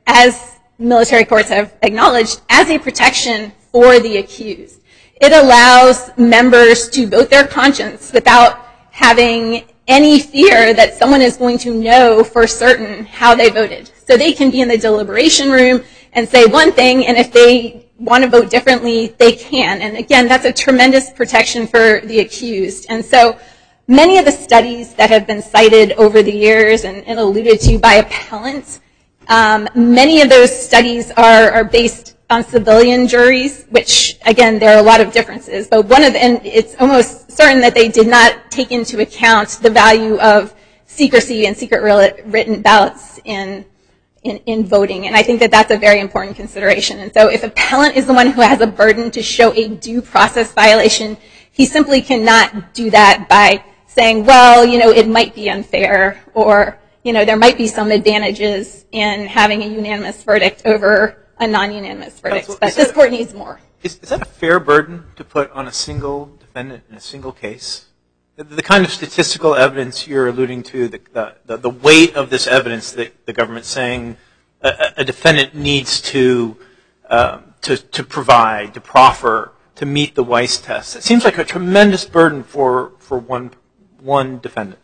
as military courts have acknowledged, as a protection for the accused. It allows members to vote their conscience without having any fear that someone is going to know for certain how they voted. So they can be in the deliberation room and say one thing, and if they want to vote differently, they can. And again, that's a tremendous protection for the accused. And so many of the studies that have been cited over the years and, and alluded to by appellants, um, many of those studies are, are based on civilian juries, which, again, there are a lot of differences. But one of the, and it's almost certain that they did not take into account the value of secrecy and secret written ballots in, in, in voting. And I think that that's a very important consideration. And so if appellant is the one who has a burden to show a due process violation, he simply cannot do that by saying, well, you know, it might be unfair, or, you know, there might be some advantages in having a unanimous verdict over a non-unanimous verdict. Counsel, but this court needs more. Is, is that a fair burden to put on a single defendant in a single case? The, the kind of statistical evidence you're alluding to, the, the, the weight of this evidence that the government's saying a, a defendant needs to, um, to, to provide, to proffer, to meet the Weiss test. It seems like a tremendous burden for, for one, one defendant.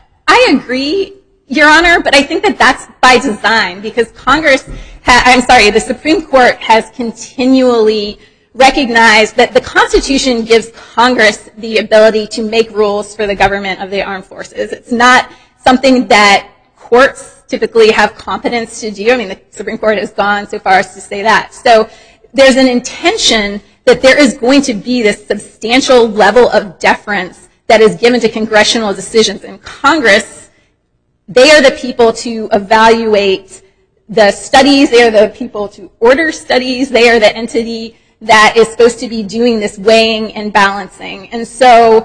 I agree, Your Honor, but I think that that's by design, because Congress, ha- I'm sorry, the Supreme Court has continually recognized that the Constitution gives Congress the ability to make rules for the government of the armed forces. It's not something that courts typically have competence to do. I mean, the Supreme Court has gone so far as to say that. So there's an intention that there is going to be this substantial level of deference that is given to congressional decisions. And Congress, they are the people to evaluate the studies. They are the people to order studies. They are the entity that is supposed to be doing this weighing and balancing. And so,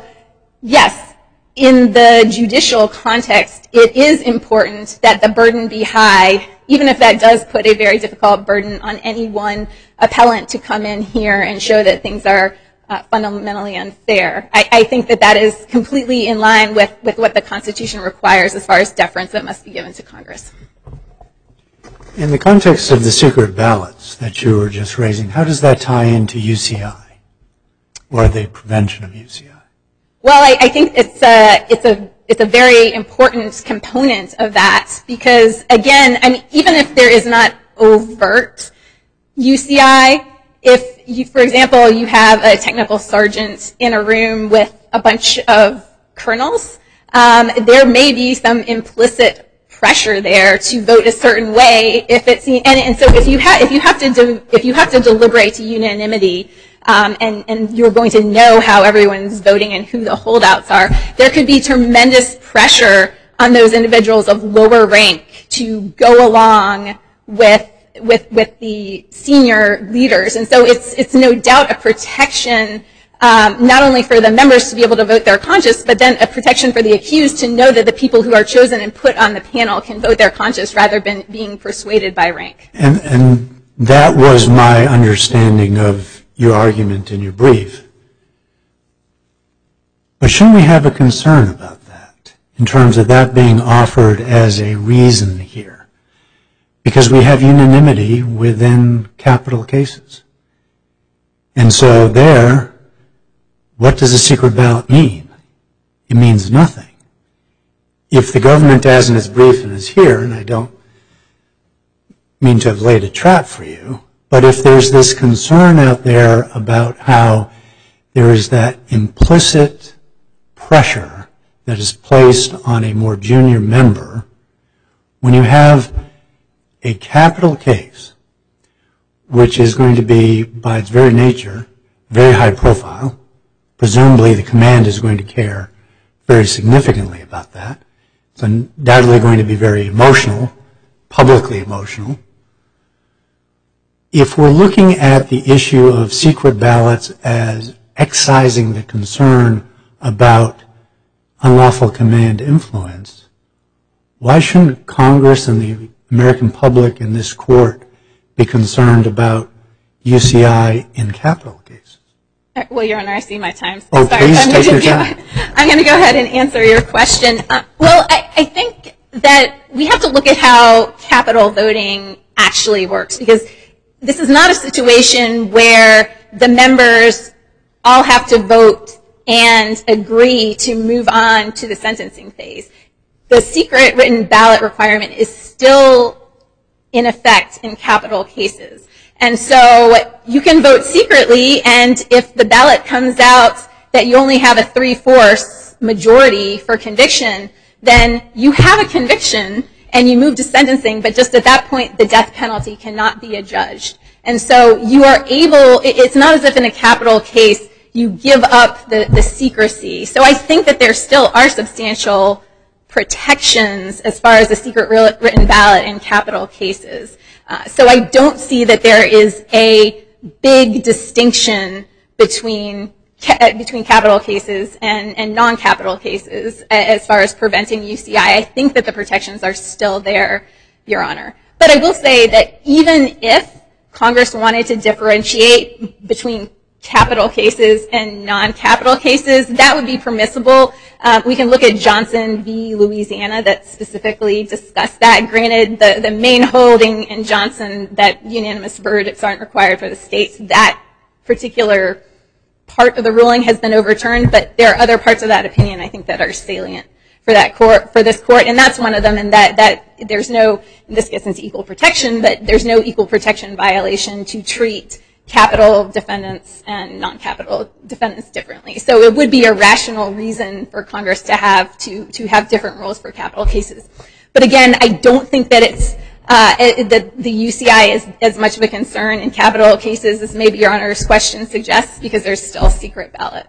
yes, in the judicial context, it is important that the burden be high, even if that does put a very difficult burden on any one appellant to come in here and show that things are uh, fundamentally unfair. I, I think that that is completely in line with, with what the Constitution requires as far as deference that must be given to Congress. In the context of the secret ballots that you were just raising, how does that tie into U C I or the prevention of U C I? Well, I, I think it's a, it's a, it's a very important component of that because, again, I mean, even if there is not overt U C I, if you, for example, you have a technical sergeant in a room with a bunch of colonels, um, there may be some implicit pressure there to vote a certain way if it's and, and so if you have if you have to do, if you have to deliberate to unanimity um, and and you're going to know how everyone's voting and who the holdouts are, there could be tremendous pressure on those individuals of lower rank to go along with with with the senior leaders, and so it's it's no doubt a protection. Um, not only for the members to be able to vote their conscience, but then a protection for the accused to know that the people who are chosen and put on the panel can vote their conscience rather than being persuaded by rank. And, and that was my understanding of your argument in your brief. But shouldn't we have a concern about that in terms of that being offered as a reason here? Because we have unanimity within capital cases. And so there, what does a secret ballot mean? It means nothing. If the government has in its brief and is here, and I don't mean to have laid a trap for you, but if there's this concern out there about how there is that implicit pressure that is placed on a more junior member, when you have a capital case, which is going to be, by its very nature, very high profile, presumably the command is going to care very significantly about that. It's undoubtedly going to be very emotional, publicly emotional. If we're looking at the issue of secret ballots as excising the concern about unlawful command influence, why shouldn't Congress and the American public and this court be concerned about U C I in capital cases? Well, Your Honor, I see my time's Oh, expired. please I'm take gonna your go- time. I'm going to go ahead and answer your question. Uh, well, I, I think that we have to look at how capital voting actually works, because this is not a situation where the members all have to vote and agree to move on to the sentencing phase. The secret written ballot requirement is still in effect in capital cases. And so you can vote secretly, and if the ballot comes out that you only have a three-fourths majority for conviction, then you have a conviction and you move to sentencing, but just at that point the death penalty cannot be adjudged. And so you are able, it's not as if in a capital case you give up the, the secrecy. So I think that there still are substantial protections as far as the secret written ballot in capital cases. Uh, so I don't see that there is a big distinction between ca- between capital cases and, and non-capital cases as far as preventing U C I. I think that the protections are still there, Your Honor. But I will say that even if Congress wanted to differentiate between capital cases and non-capital cases, that would be permissible. Uh, we can look at Johnson v. Louisiana that specifically discussed that. Granted, the, the main holding in Johnson that unanimous verdicts aren't required for the states, that particular part of the ruling has been overturned, but there are other parts of that opinion I think that are salient for that court, for this court, and that's one of them, and that, that there's no, this gets into equal protection, but there's no equal protection violation to treat capital defendants and non-capital defendants differently. So it would be a rational reason for Congress to have to, to have different rules for capital cases. But again, I don't think that it's uh, it, that the U C I is as much of a concern in capital cases as maybe Your Honor's question suggests, because there's still a secret ballot.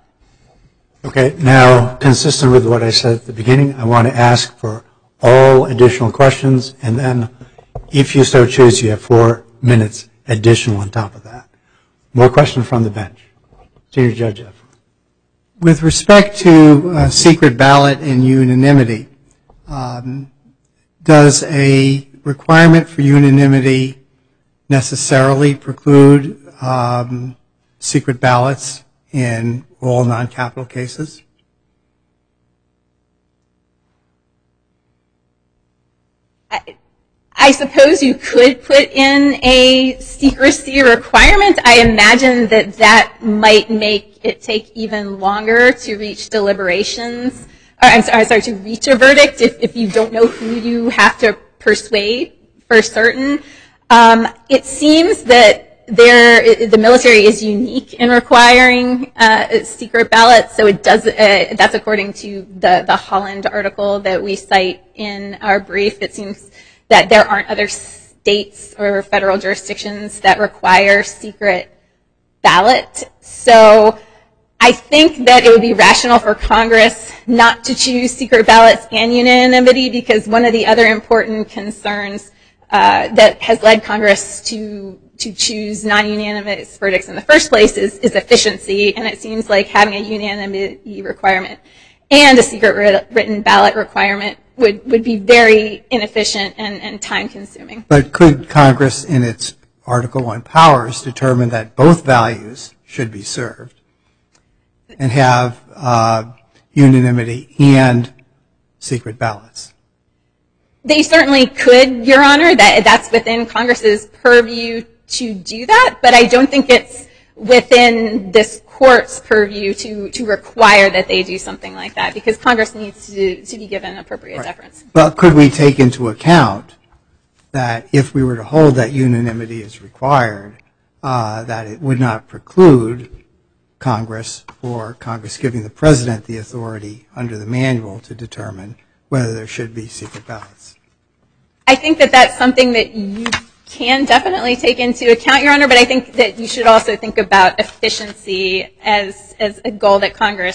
Okay, now, consistent with what I said at the beginning, I want to ask for all additional questions, and then if you so choose, you have four minutes additional on top of that. More questions from the bench. Senior Judge Efron. With respect to uh, secret ballot and unanimity, um, does a requirement for unanimity necessarily preclude um, secret ballots in all non-capital cases? I, I suppose you could put in a secrecy requirement. I imagine that that might make it take even longer to reach deliberations, or I'm sorry, sorry to reach a verdict if, if you don't know who you have to persuade for certain. Um, it seems that there, the military is unique in requiring uh, secret ballots, so it does. Uh, that's according to the the Holland article that we cite in our brief. It seems that there aren't other states or federal jurisdictions that require secret ballot. So I think that it would be rational for Congress not to choose secret ballots and unanimity, because one of the other important concerns uh, that has led Congress to to choose non-unanimous verdicts in the first place is, is efficiency, and it seems like having a unanimity requirement and a secret written ballot requirement would, would be very inefficient and, and time-consuming. But could Congress, in its Article one powers, determine that both values should be served and have uh, unanimity and secret ballots? They certainly could, Your Honor. That, that's within Congress's purview to do that, but I don't think it's within this court's purview to, to require that they do something like that, because Congress needs to, to be given appropriate Right. deference. But could we take into account that if we were to hold that unanimity is required, uh, that it would not preclude Congress or Congress giving the President the authority under the manual to determine whether there should be secret ballots? I think that that's something that you can definitely take into account, Your Honor, but I think that you should also think about efficiency as, as a goal that Congress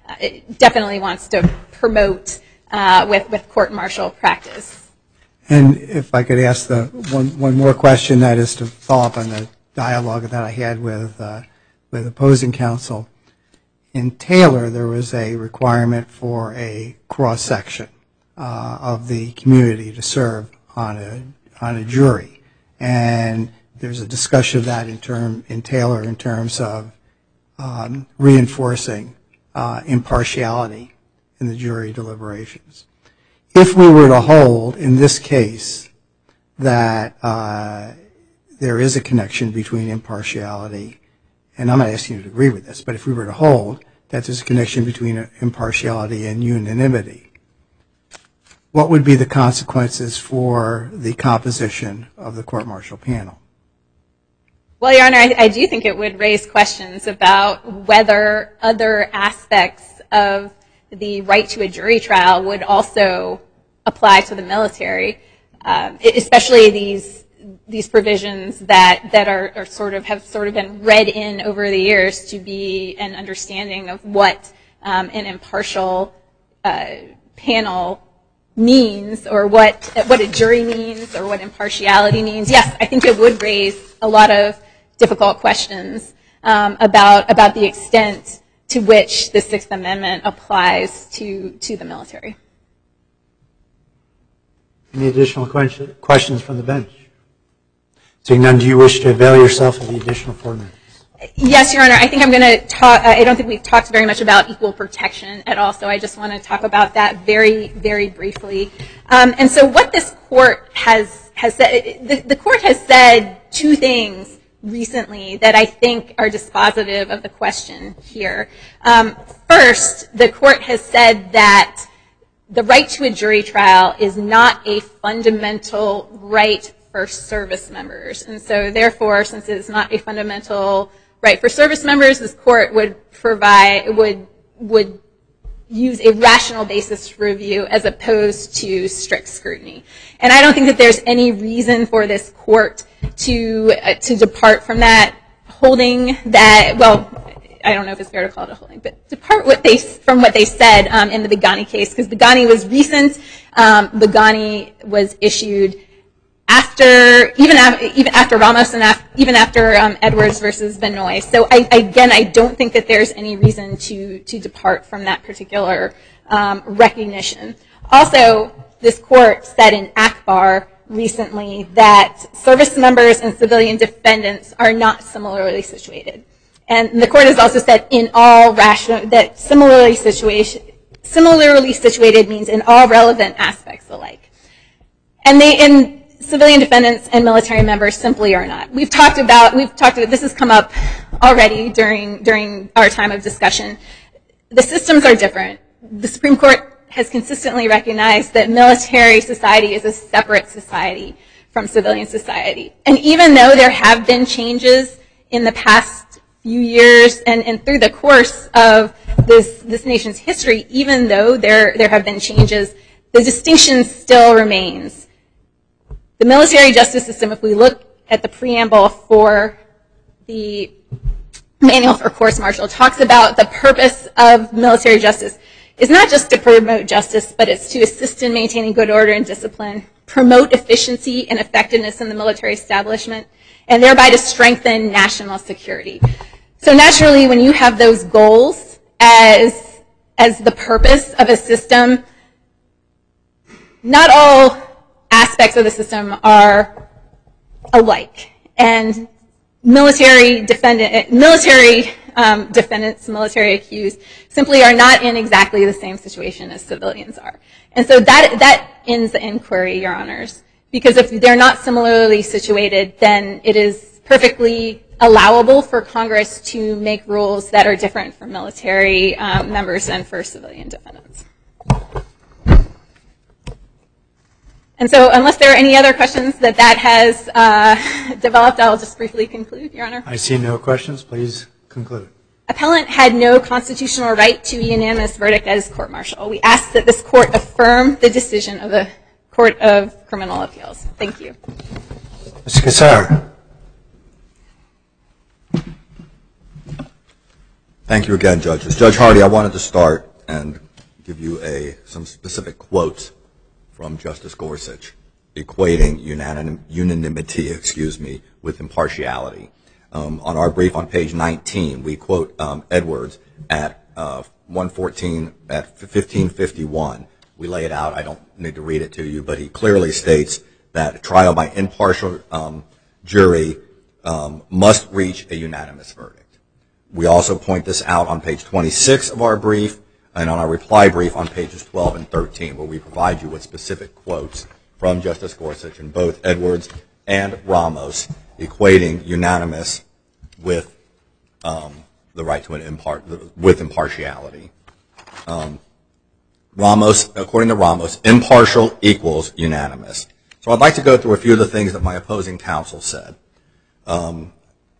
uh, it definitely wants to promote uh, with, with court-martial practice. And if I could ask the one, one more question, that is to follow up on the dialogue that I had with, uh, with opposing counsel. In Taylor, there was a requirement for a cross-section uh, of the community to serve on a, on a jury. And there's a discussion of that in, term, in Taylor in terms of um, reinforcing uh, impartiality in the jury deliberations. If we were to hold, in this case, that uh, there is a connection between impartiality, and I'm not asking you to agree with this, but if we were to hold that there's a connection between impartiality and unanimity, what would be the consequences for the composition of the court-martial panel? Well, Your Honor, I, I do think it would raise questions about whether other aspects of the right to a jury trial would also apply to the military, um, especially these these provisions that that are, are sort of have sort of been read in over the years to be an understanding of what um, an impartial uh, panel means, or what what a jury means, or what impartiality means. Yes, I think it would raise a lot of difficult questions um, about about the extent to which the Sixth Amendment applies to to the military. Any additional question, questions from the bench? Seeing none, do you wish to avail yourself of the additional four minutes? Yes, Your Honor. I think I'm going to talk. I don't think we've talked very much about equal protection at all, so I just want to talk about that very, very briefly. Um, and so, what this court has has said, the, the court has said two things recently that I think are dispositive of the question here. Um, first, the court has said that the right to a jury trial is not a fundamental right for service members. And so therefore, since it is not a fundamental right for service members, this court would provide, would, would use a rational basis review as opposed to strict scrutiny. And I don't think that there's any reason for this court to, uh, to depart from that holding that, well, I don't know if it's fair to call it a holding, but depart what they, from what they said um, in the Begani case, because Begani was recent. Um, Begani was issued after, even after, even after Ramos and after, even after um, Edwards versus Benoit. So I, again, I don't think that there's any reason to to depart from that particular um, recognition. Also, this court said in Akbar recently that service members and civilian defendants are not similarly situated. And the court has also said in all rational, that similarly situation, similarly situated means in all relevant aspects alike. And they, in civilian defendants and military members simply are not. We've talked about, we've talked about, this has come up already during, during our time of discussion. The systems are different. The Supreme Court has consistently recognized that military society is a separate society from civilian society. And even though there have been changes in the past few years and, and through the course of this, this nation's history, even though there, there have been changes, the distinction still remains. The military justice system, if we look at the preamble for the Manual for Courts Martial, talks about the purpose of military justice is not just to promote justice, but it's to assist in maintaining good order and discipline, promote efficiency and effectiveness in the military establishment, and thereby to strengthen national security. So naturally, when you have those goals as, as the purpose of a system, not all aspects of the system are alike. And military defendant, military um, defendants, military accused, simply are not in exactly the same situation as civilians are. And so that, that ends the inquiry, Your Honors. Because if they're not similarly situated, then it is perfectly allowable for Congress to make rules that are different for military um, members than for civilian defendants. And so unless there are any other questions that that has uh, developed, I'll just briefly conclude, Your Honor. I see no questions. Please conclude. Appellant had no constitutional right to a unanimous verdict at his court-martial. We ask that this court affirm the decision of the Court of Criminal Appeals. Thank you. Mister Kassar. Thank you again, judges. Judge Hardy, I wanted to start and give you a some specific quotes from Justice Gorsuch equating unanim, unanimity, excuse me, with impartiality. Um, on our brief on page nineteen, we quote um, Edwards at uh, one fourteen at fifteen fifty-one. We lay it out. I don't need to read it to you, but he clearly states that a trial by impartial um, jury um, must reach a unanimous verdict. We also point this out on page twenty-six of our brief and on our reply brief on pages twelve and thirteen, where we provide you with specific quotes from Justice Gorsuch in both Edwards and Ramos, equating unanimous with um, the right to an impart with impartiality. Um, Ramos, according to Ramos, impartial equals unanimous. So I'd like to go through a few of the things that my opposing counsel said. Um,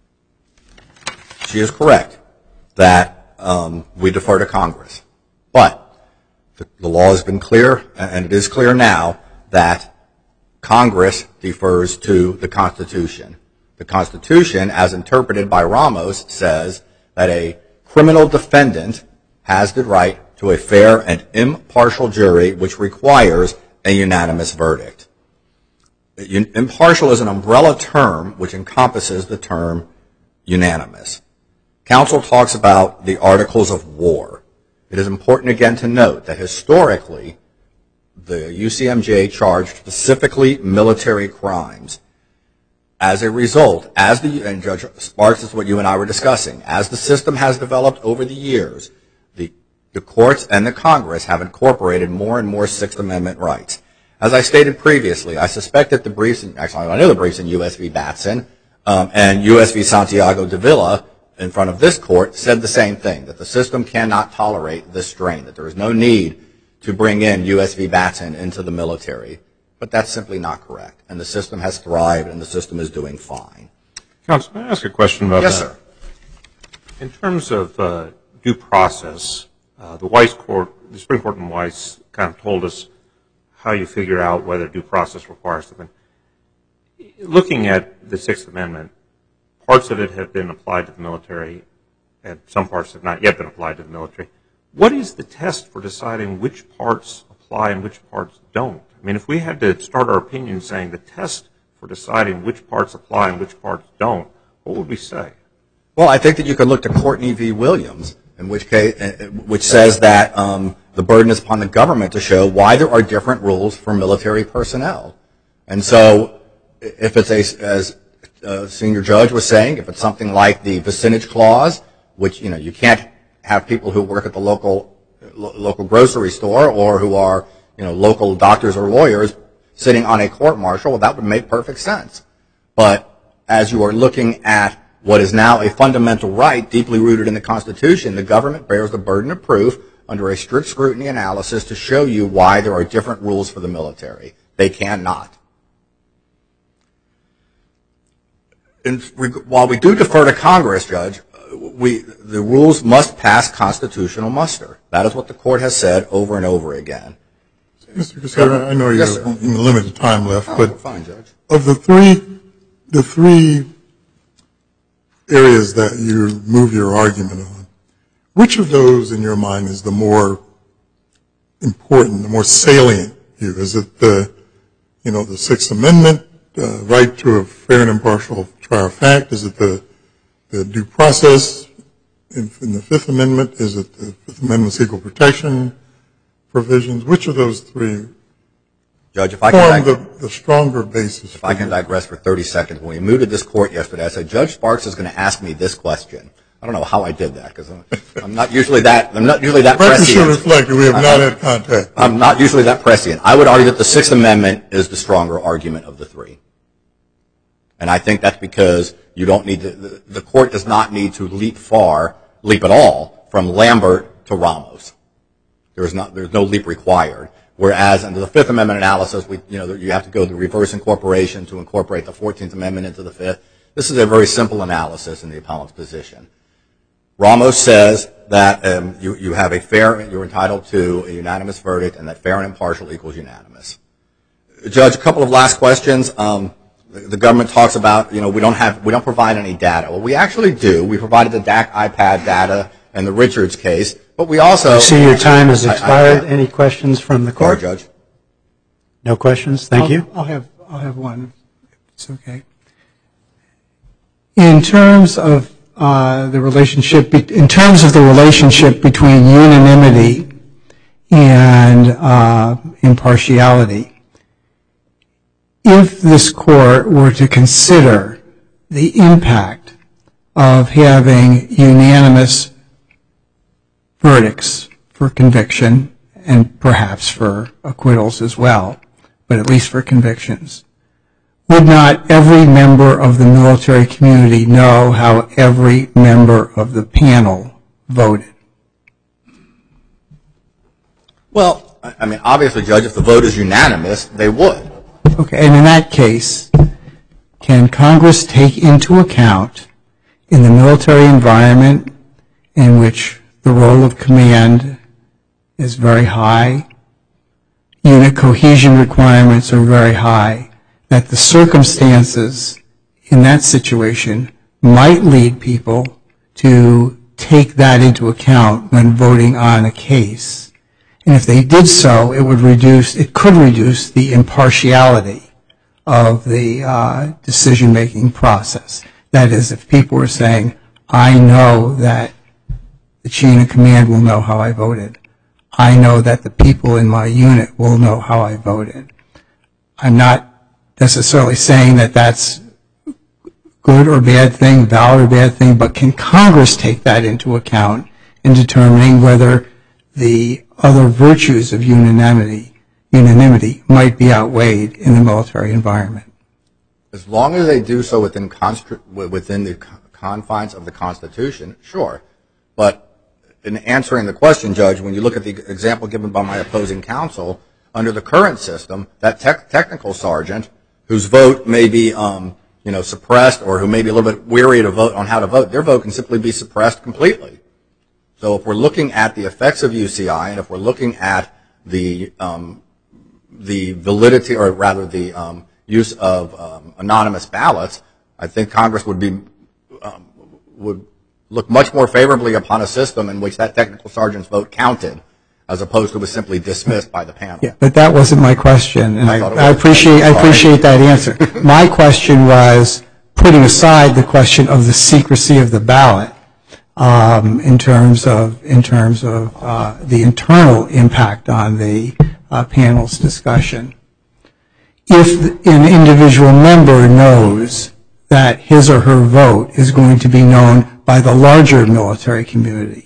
she is correct that um, we defer to Congress, but the, the law has been clear, and it is clear now, that Congress defers to the Constitution. The Constitution, as interpreted by Ramos, says that a criminal defendant has the right to a fair and impartial jury, which requires a unanimous verdict. Impartial is an umbrella term which encompasses the term unanimous. Counsel talks about the Articles of War. It is important again to note that historically, the U C M J charged specifically military crimes. As a result, as the, and Judge Sparks, this is what you and I were discussing, as the system has developed over the years, the, the courts and the Congress have incorporated more and more Sixth Amendment rights. As I stated previously, I suspect that the briefs, in, actually I know the briefs in U S v Batson um, and U S v Santiago de Villa in front of this court said the same thing, that the system cannot tolerate this strain, that there is no need to bring in U S v Batson into the military. But that's simply not correct. And the system has thrived, and the system is doing fine. Counsel, may I ask a question about yes, that? Yes, sir. In terms of uh, due process, uh, the Weiss Court, the Supreme Court in Weiss kind of told us how you figure out whether due process requires something. Looking at the Sixth Amendment, parts of it have been applied to the military, and some parts have not yet been applied to the military. What is the test for deciding which parts apply and which parts don't? I mean, if we had to start our opinion saying the test for deciding which parts apply and which parts don't, what would we say? Well, I think that you could look to Courtney v. Williams, in which case, which says that um, the burden is upon the government to show why there are different rules for military personnel. And so, if it's a, as a senior judge was saying, if it's something like the vicinage clause, which, you know, you can't have people who work at the local lo- local grocery store or who are, you know, local doctors or lawyers sitting on a court martial, well, that would make perfect sense. But as you are looking at what is now a fundamental right deeply rooted in the Constitution, the government bears the burden of proof under a strict scrutiny analysis to show you why there are different rules for the military. They cannot. In, while we do defer to Congress, Judge, we, the rules must pass constitutional muster. That is what the court has said over and over again. Mister Cassera, I know you Yes, have limited time left, oh, but fine, Judge. Of the three, the three areas that you move your argument on, which of those in your mind is the more important, the more salient view? Is it the, you know, the Sixth Amendment, uh, right to a fair and impartial trial of fact? Is it the the due process in, in the Fifth Amendment? Is it the Fifth Amendment's equal protection provisions? Which of those three Judge, if I form can the, the stronger basis? If I can digress for thirty seconds, when we moved to this court yesterday, I said, Judge Sparks is going to ask me this question. I don't know how I did that, because I'm, I'm not usually that, I'm not usually that prescient. The record prescient. should reflect that we have not had contact. I'm not usually that prescient. I would argue that the Sixth Amendment is the stronger argument of the three. And I think that's because you don't need to, the, the court does not need to leap far, leap at all, from Lambert to Ramos. There's not, there's no leap required. Whereas under the Fifth Amendment analysis, we, you know, you have to go to reverse incorporation to incorporate the Fourteenth Amendment into the Fifth. This is a very simple analysis in the appellant's position. Ramos says that um, you, you have a fair, you're entitled to a unanimous verdict, and that fair and impartial equals unanimous. Judge, a couple of last questions. Um, the, the government talks about, you know, we don't have, we don't provide any data. Well, we actually do. We provided the D A C iPad data and the Richards case, but we also... I see your time has I- I- expired. Any questions from the Sorry, court? Judge. No questions? Thank I'll- you. I'll have, I'll have one, if it's okay. In terms of uh, the relationship, be- in terms of the relationship between unanimity and uh, impartiality, if this court were to consider the impact of having unanimous verdicts for conviction and perhaps for acquittals as well, but at least for convictions, would not every member of the military community know how every member of the panel voted? Well, I I mean, obviously, Judge, if the vote is unanimous, they would. Okay, and in that case, can Congress take into account in the military environment in which the role of command is very high, unit cohesion requirements are very high, that the circumstances in that situation might lead people to take that into account when voting on a case? And if they did so, it would reduce, it could reduce the impartiality of the uh, decision-making process. That is, if people were saying, I know that the chain of command will know how I voted. I know that the people in my unit will know how I voted. I'm not necessarily saying that that's good or bad thing, valid or bad thing, but can Congress take that into account in determining whether the other virtues of unanimity, unanimity might be outweighed in the military environment? As long as they do so within, constr- within the confines of the Constitution, sure. But in answering the question, Judge, when you look at the example given by my opposing counsel, under the current system, that tech technical sergeant whose vote may be um, you know, suppressed or who may be a little bit weary to vote on how to vote, their vote can simply be suppressed completely. So if we're looking at the effects of U C I and if we're looking at the, um, the validity or rather the um, use of um, anonymous ballots, I think Congress would be um, would look much more favorably upon a system in which that technical sergeant's vote counted, as opposed to was simply dismissed by the panel. Yeah, but that wasn't my question, and I I, thought it I was. appreciate I Sorry. appreciate that answer. My question was putting aside the question of the secrecy of the ballot um, in terms of in terms of uh, the internal impact on the uh, panel's discussion. If an individual member knows that his or her vote is going to be known by the larger military community,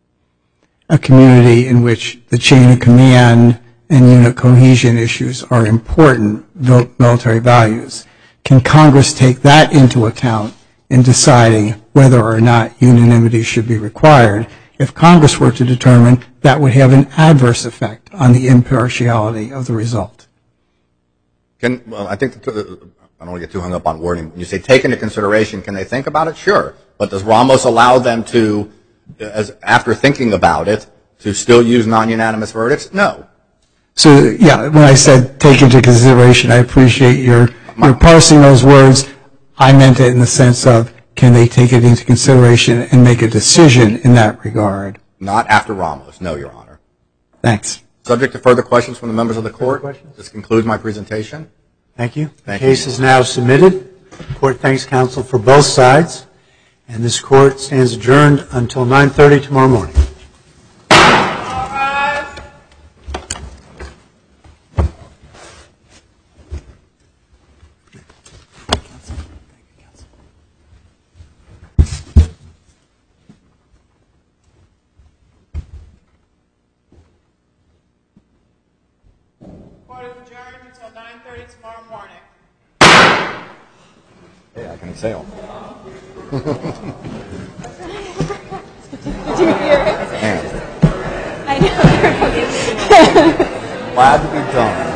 a community in which the chain of command and unit cohesion issues are important military values, can Congress take that into account in deciding whether or not unanimity should be required? If Congress were to determine that would have an adverse effect on the impartiality of the result. Can, well, I think, the, I don't want to get too hung up on wording. When you say take into consideration, can they think about it? Sure. But does Ramos allow them to, as after thinking about it, to still use non-unanimous verdicts? No. So, yeah, when I said take into consideration, I appreciate your, your parsing those words. I meant it in the sense of, can they take it into consideration and make a decision in that regard? Not after Ramos, no, Your Honor. Thanks. Subject to further questions from the members of the court, questions? this concludes my presentation. Thank you. Thank The case you. is now submitted. The court thanks counsel for both sides, and this court stands adjourned until nine thirty tomorrow morning. Court is adjourned until nine thirty tomorrow morning. Hey, I can exhale. Did you hear it? Man, I know. glad to be done.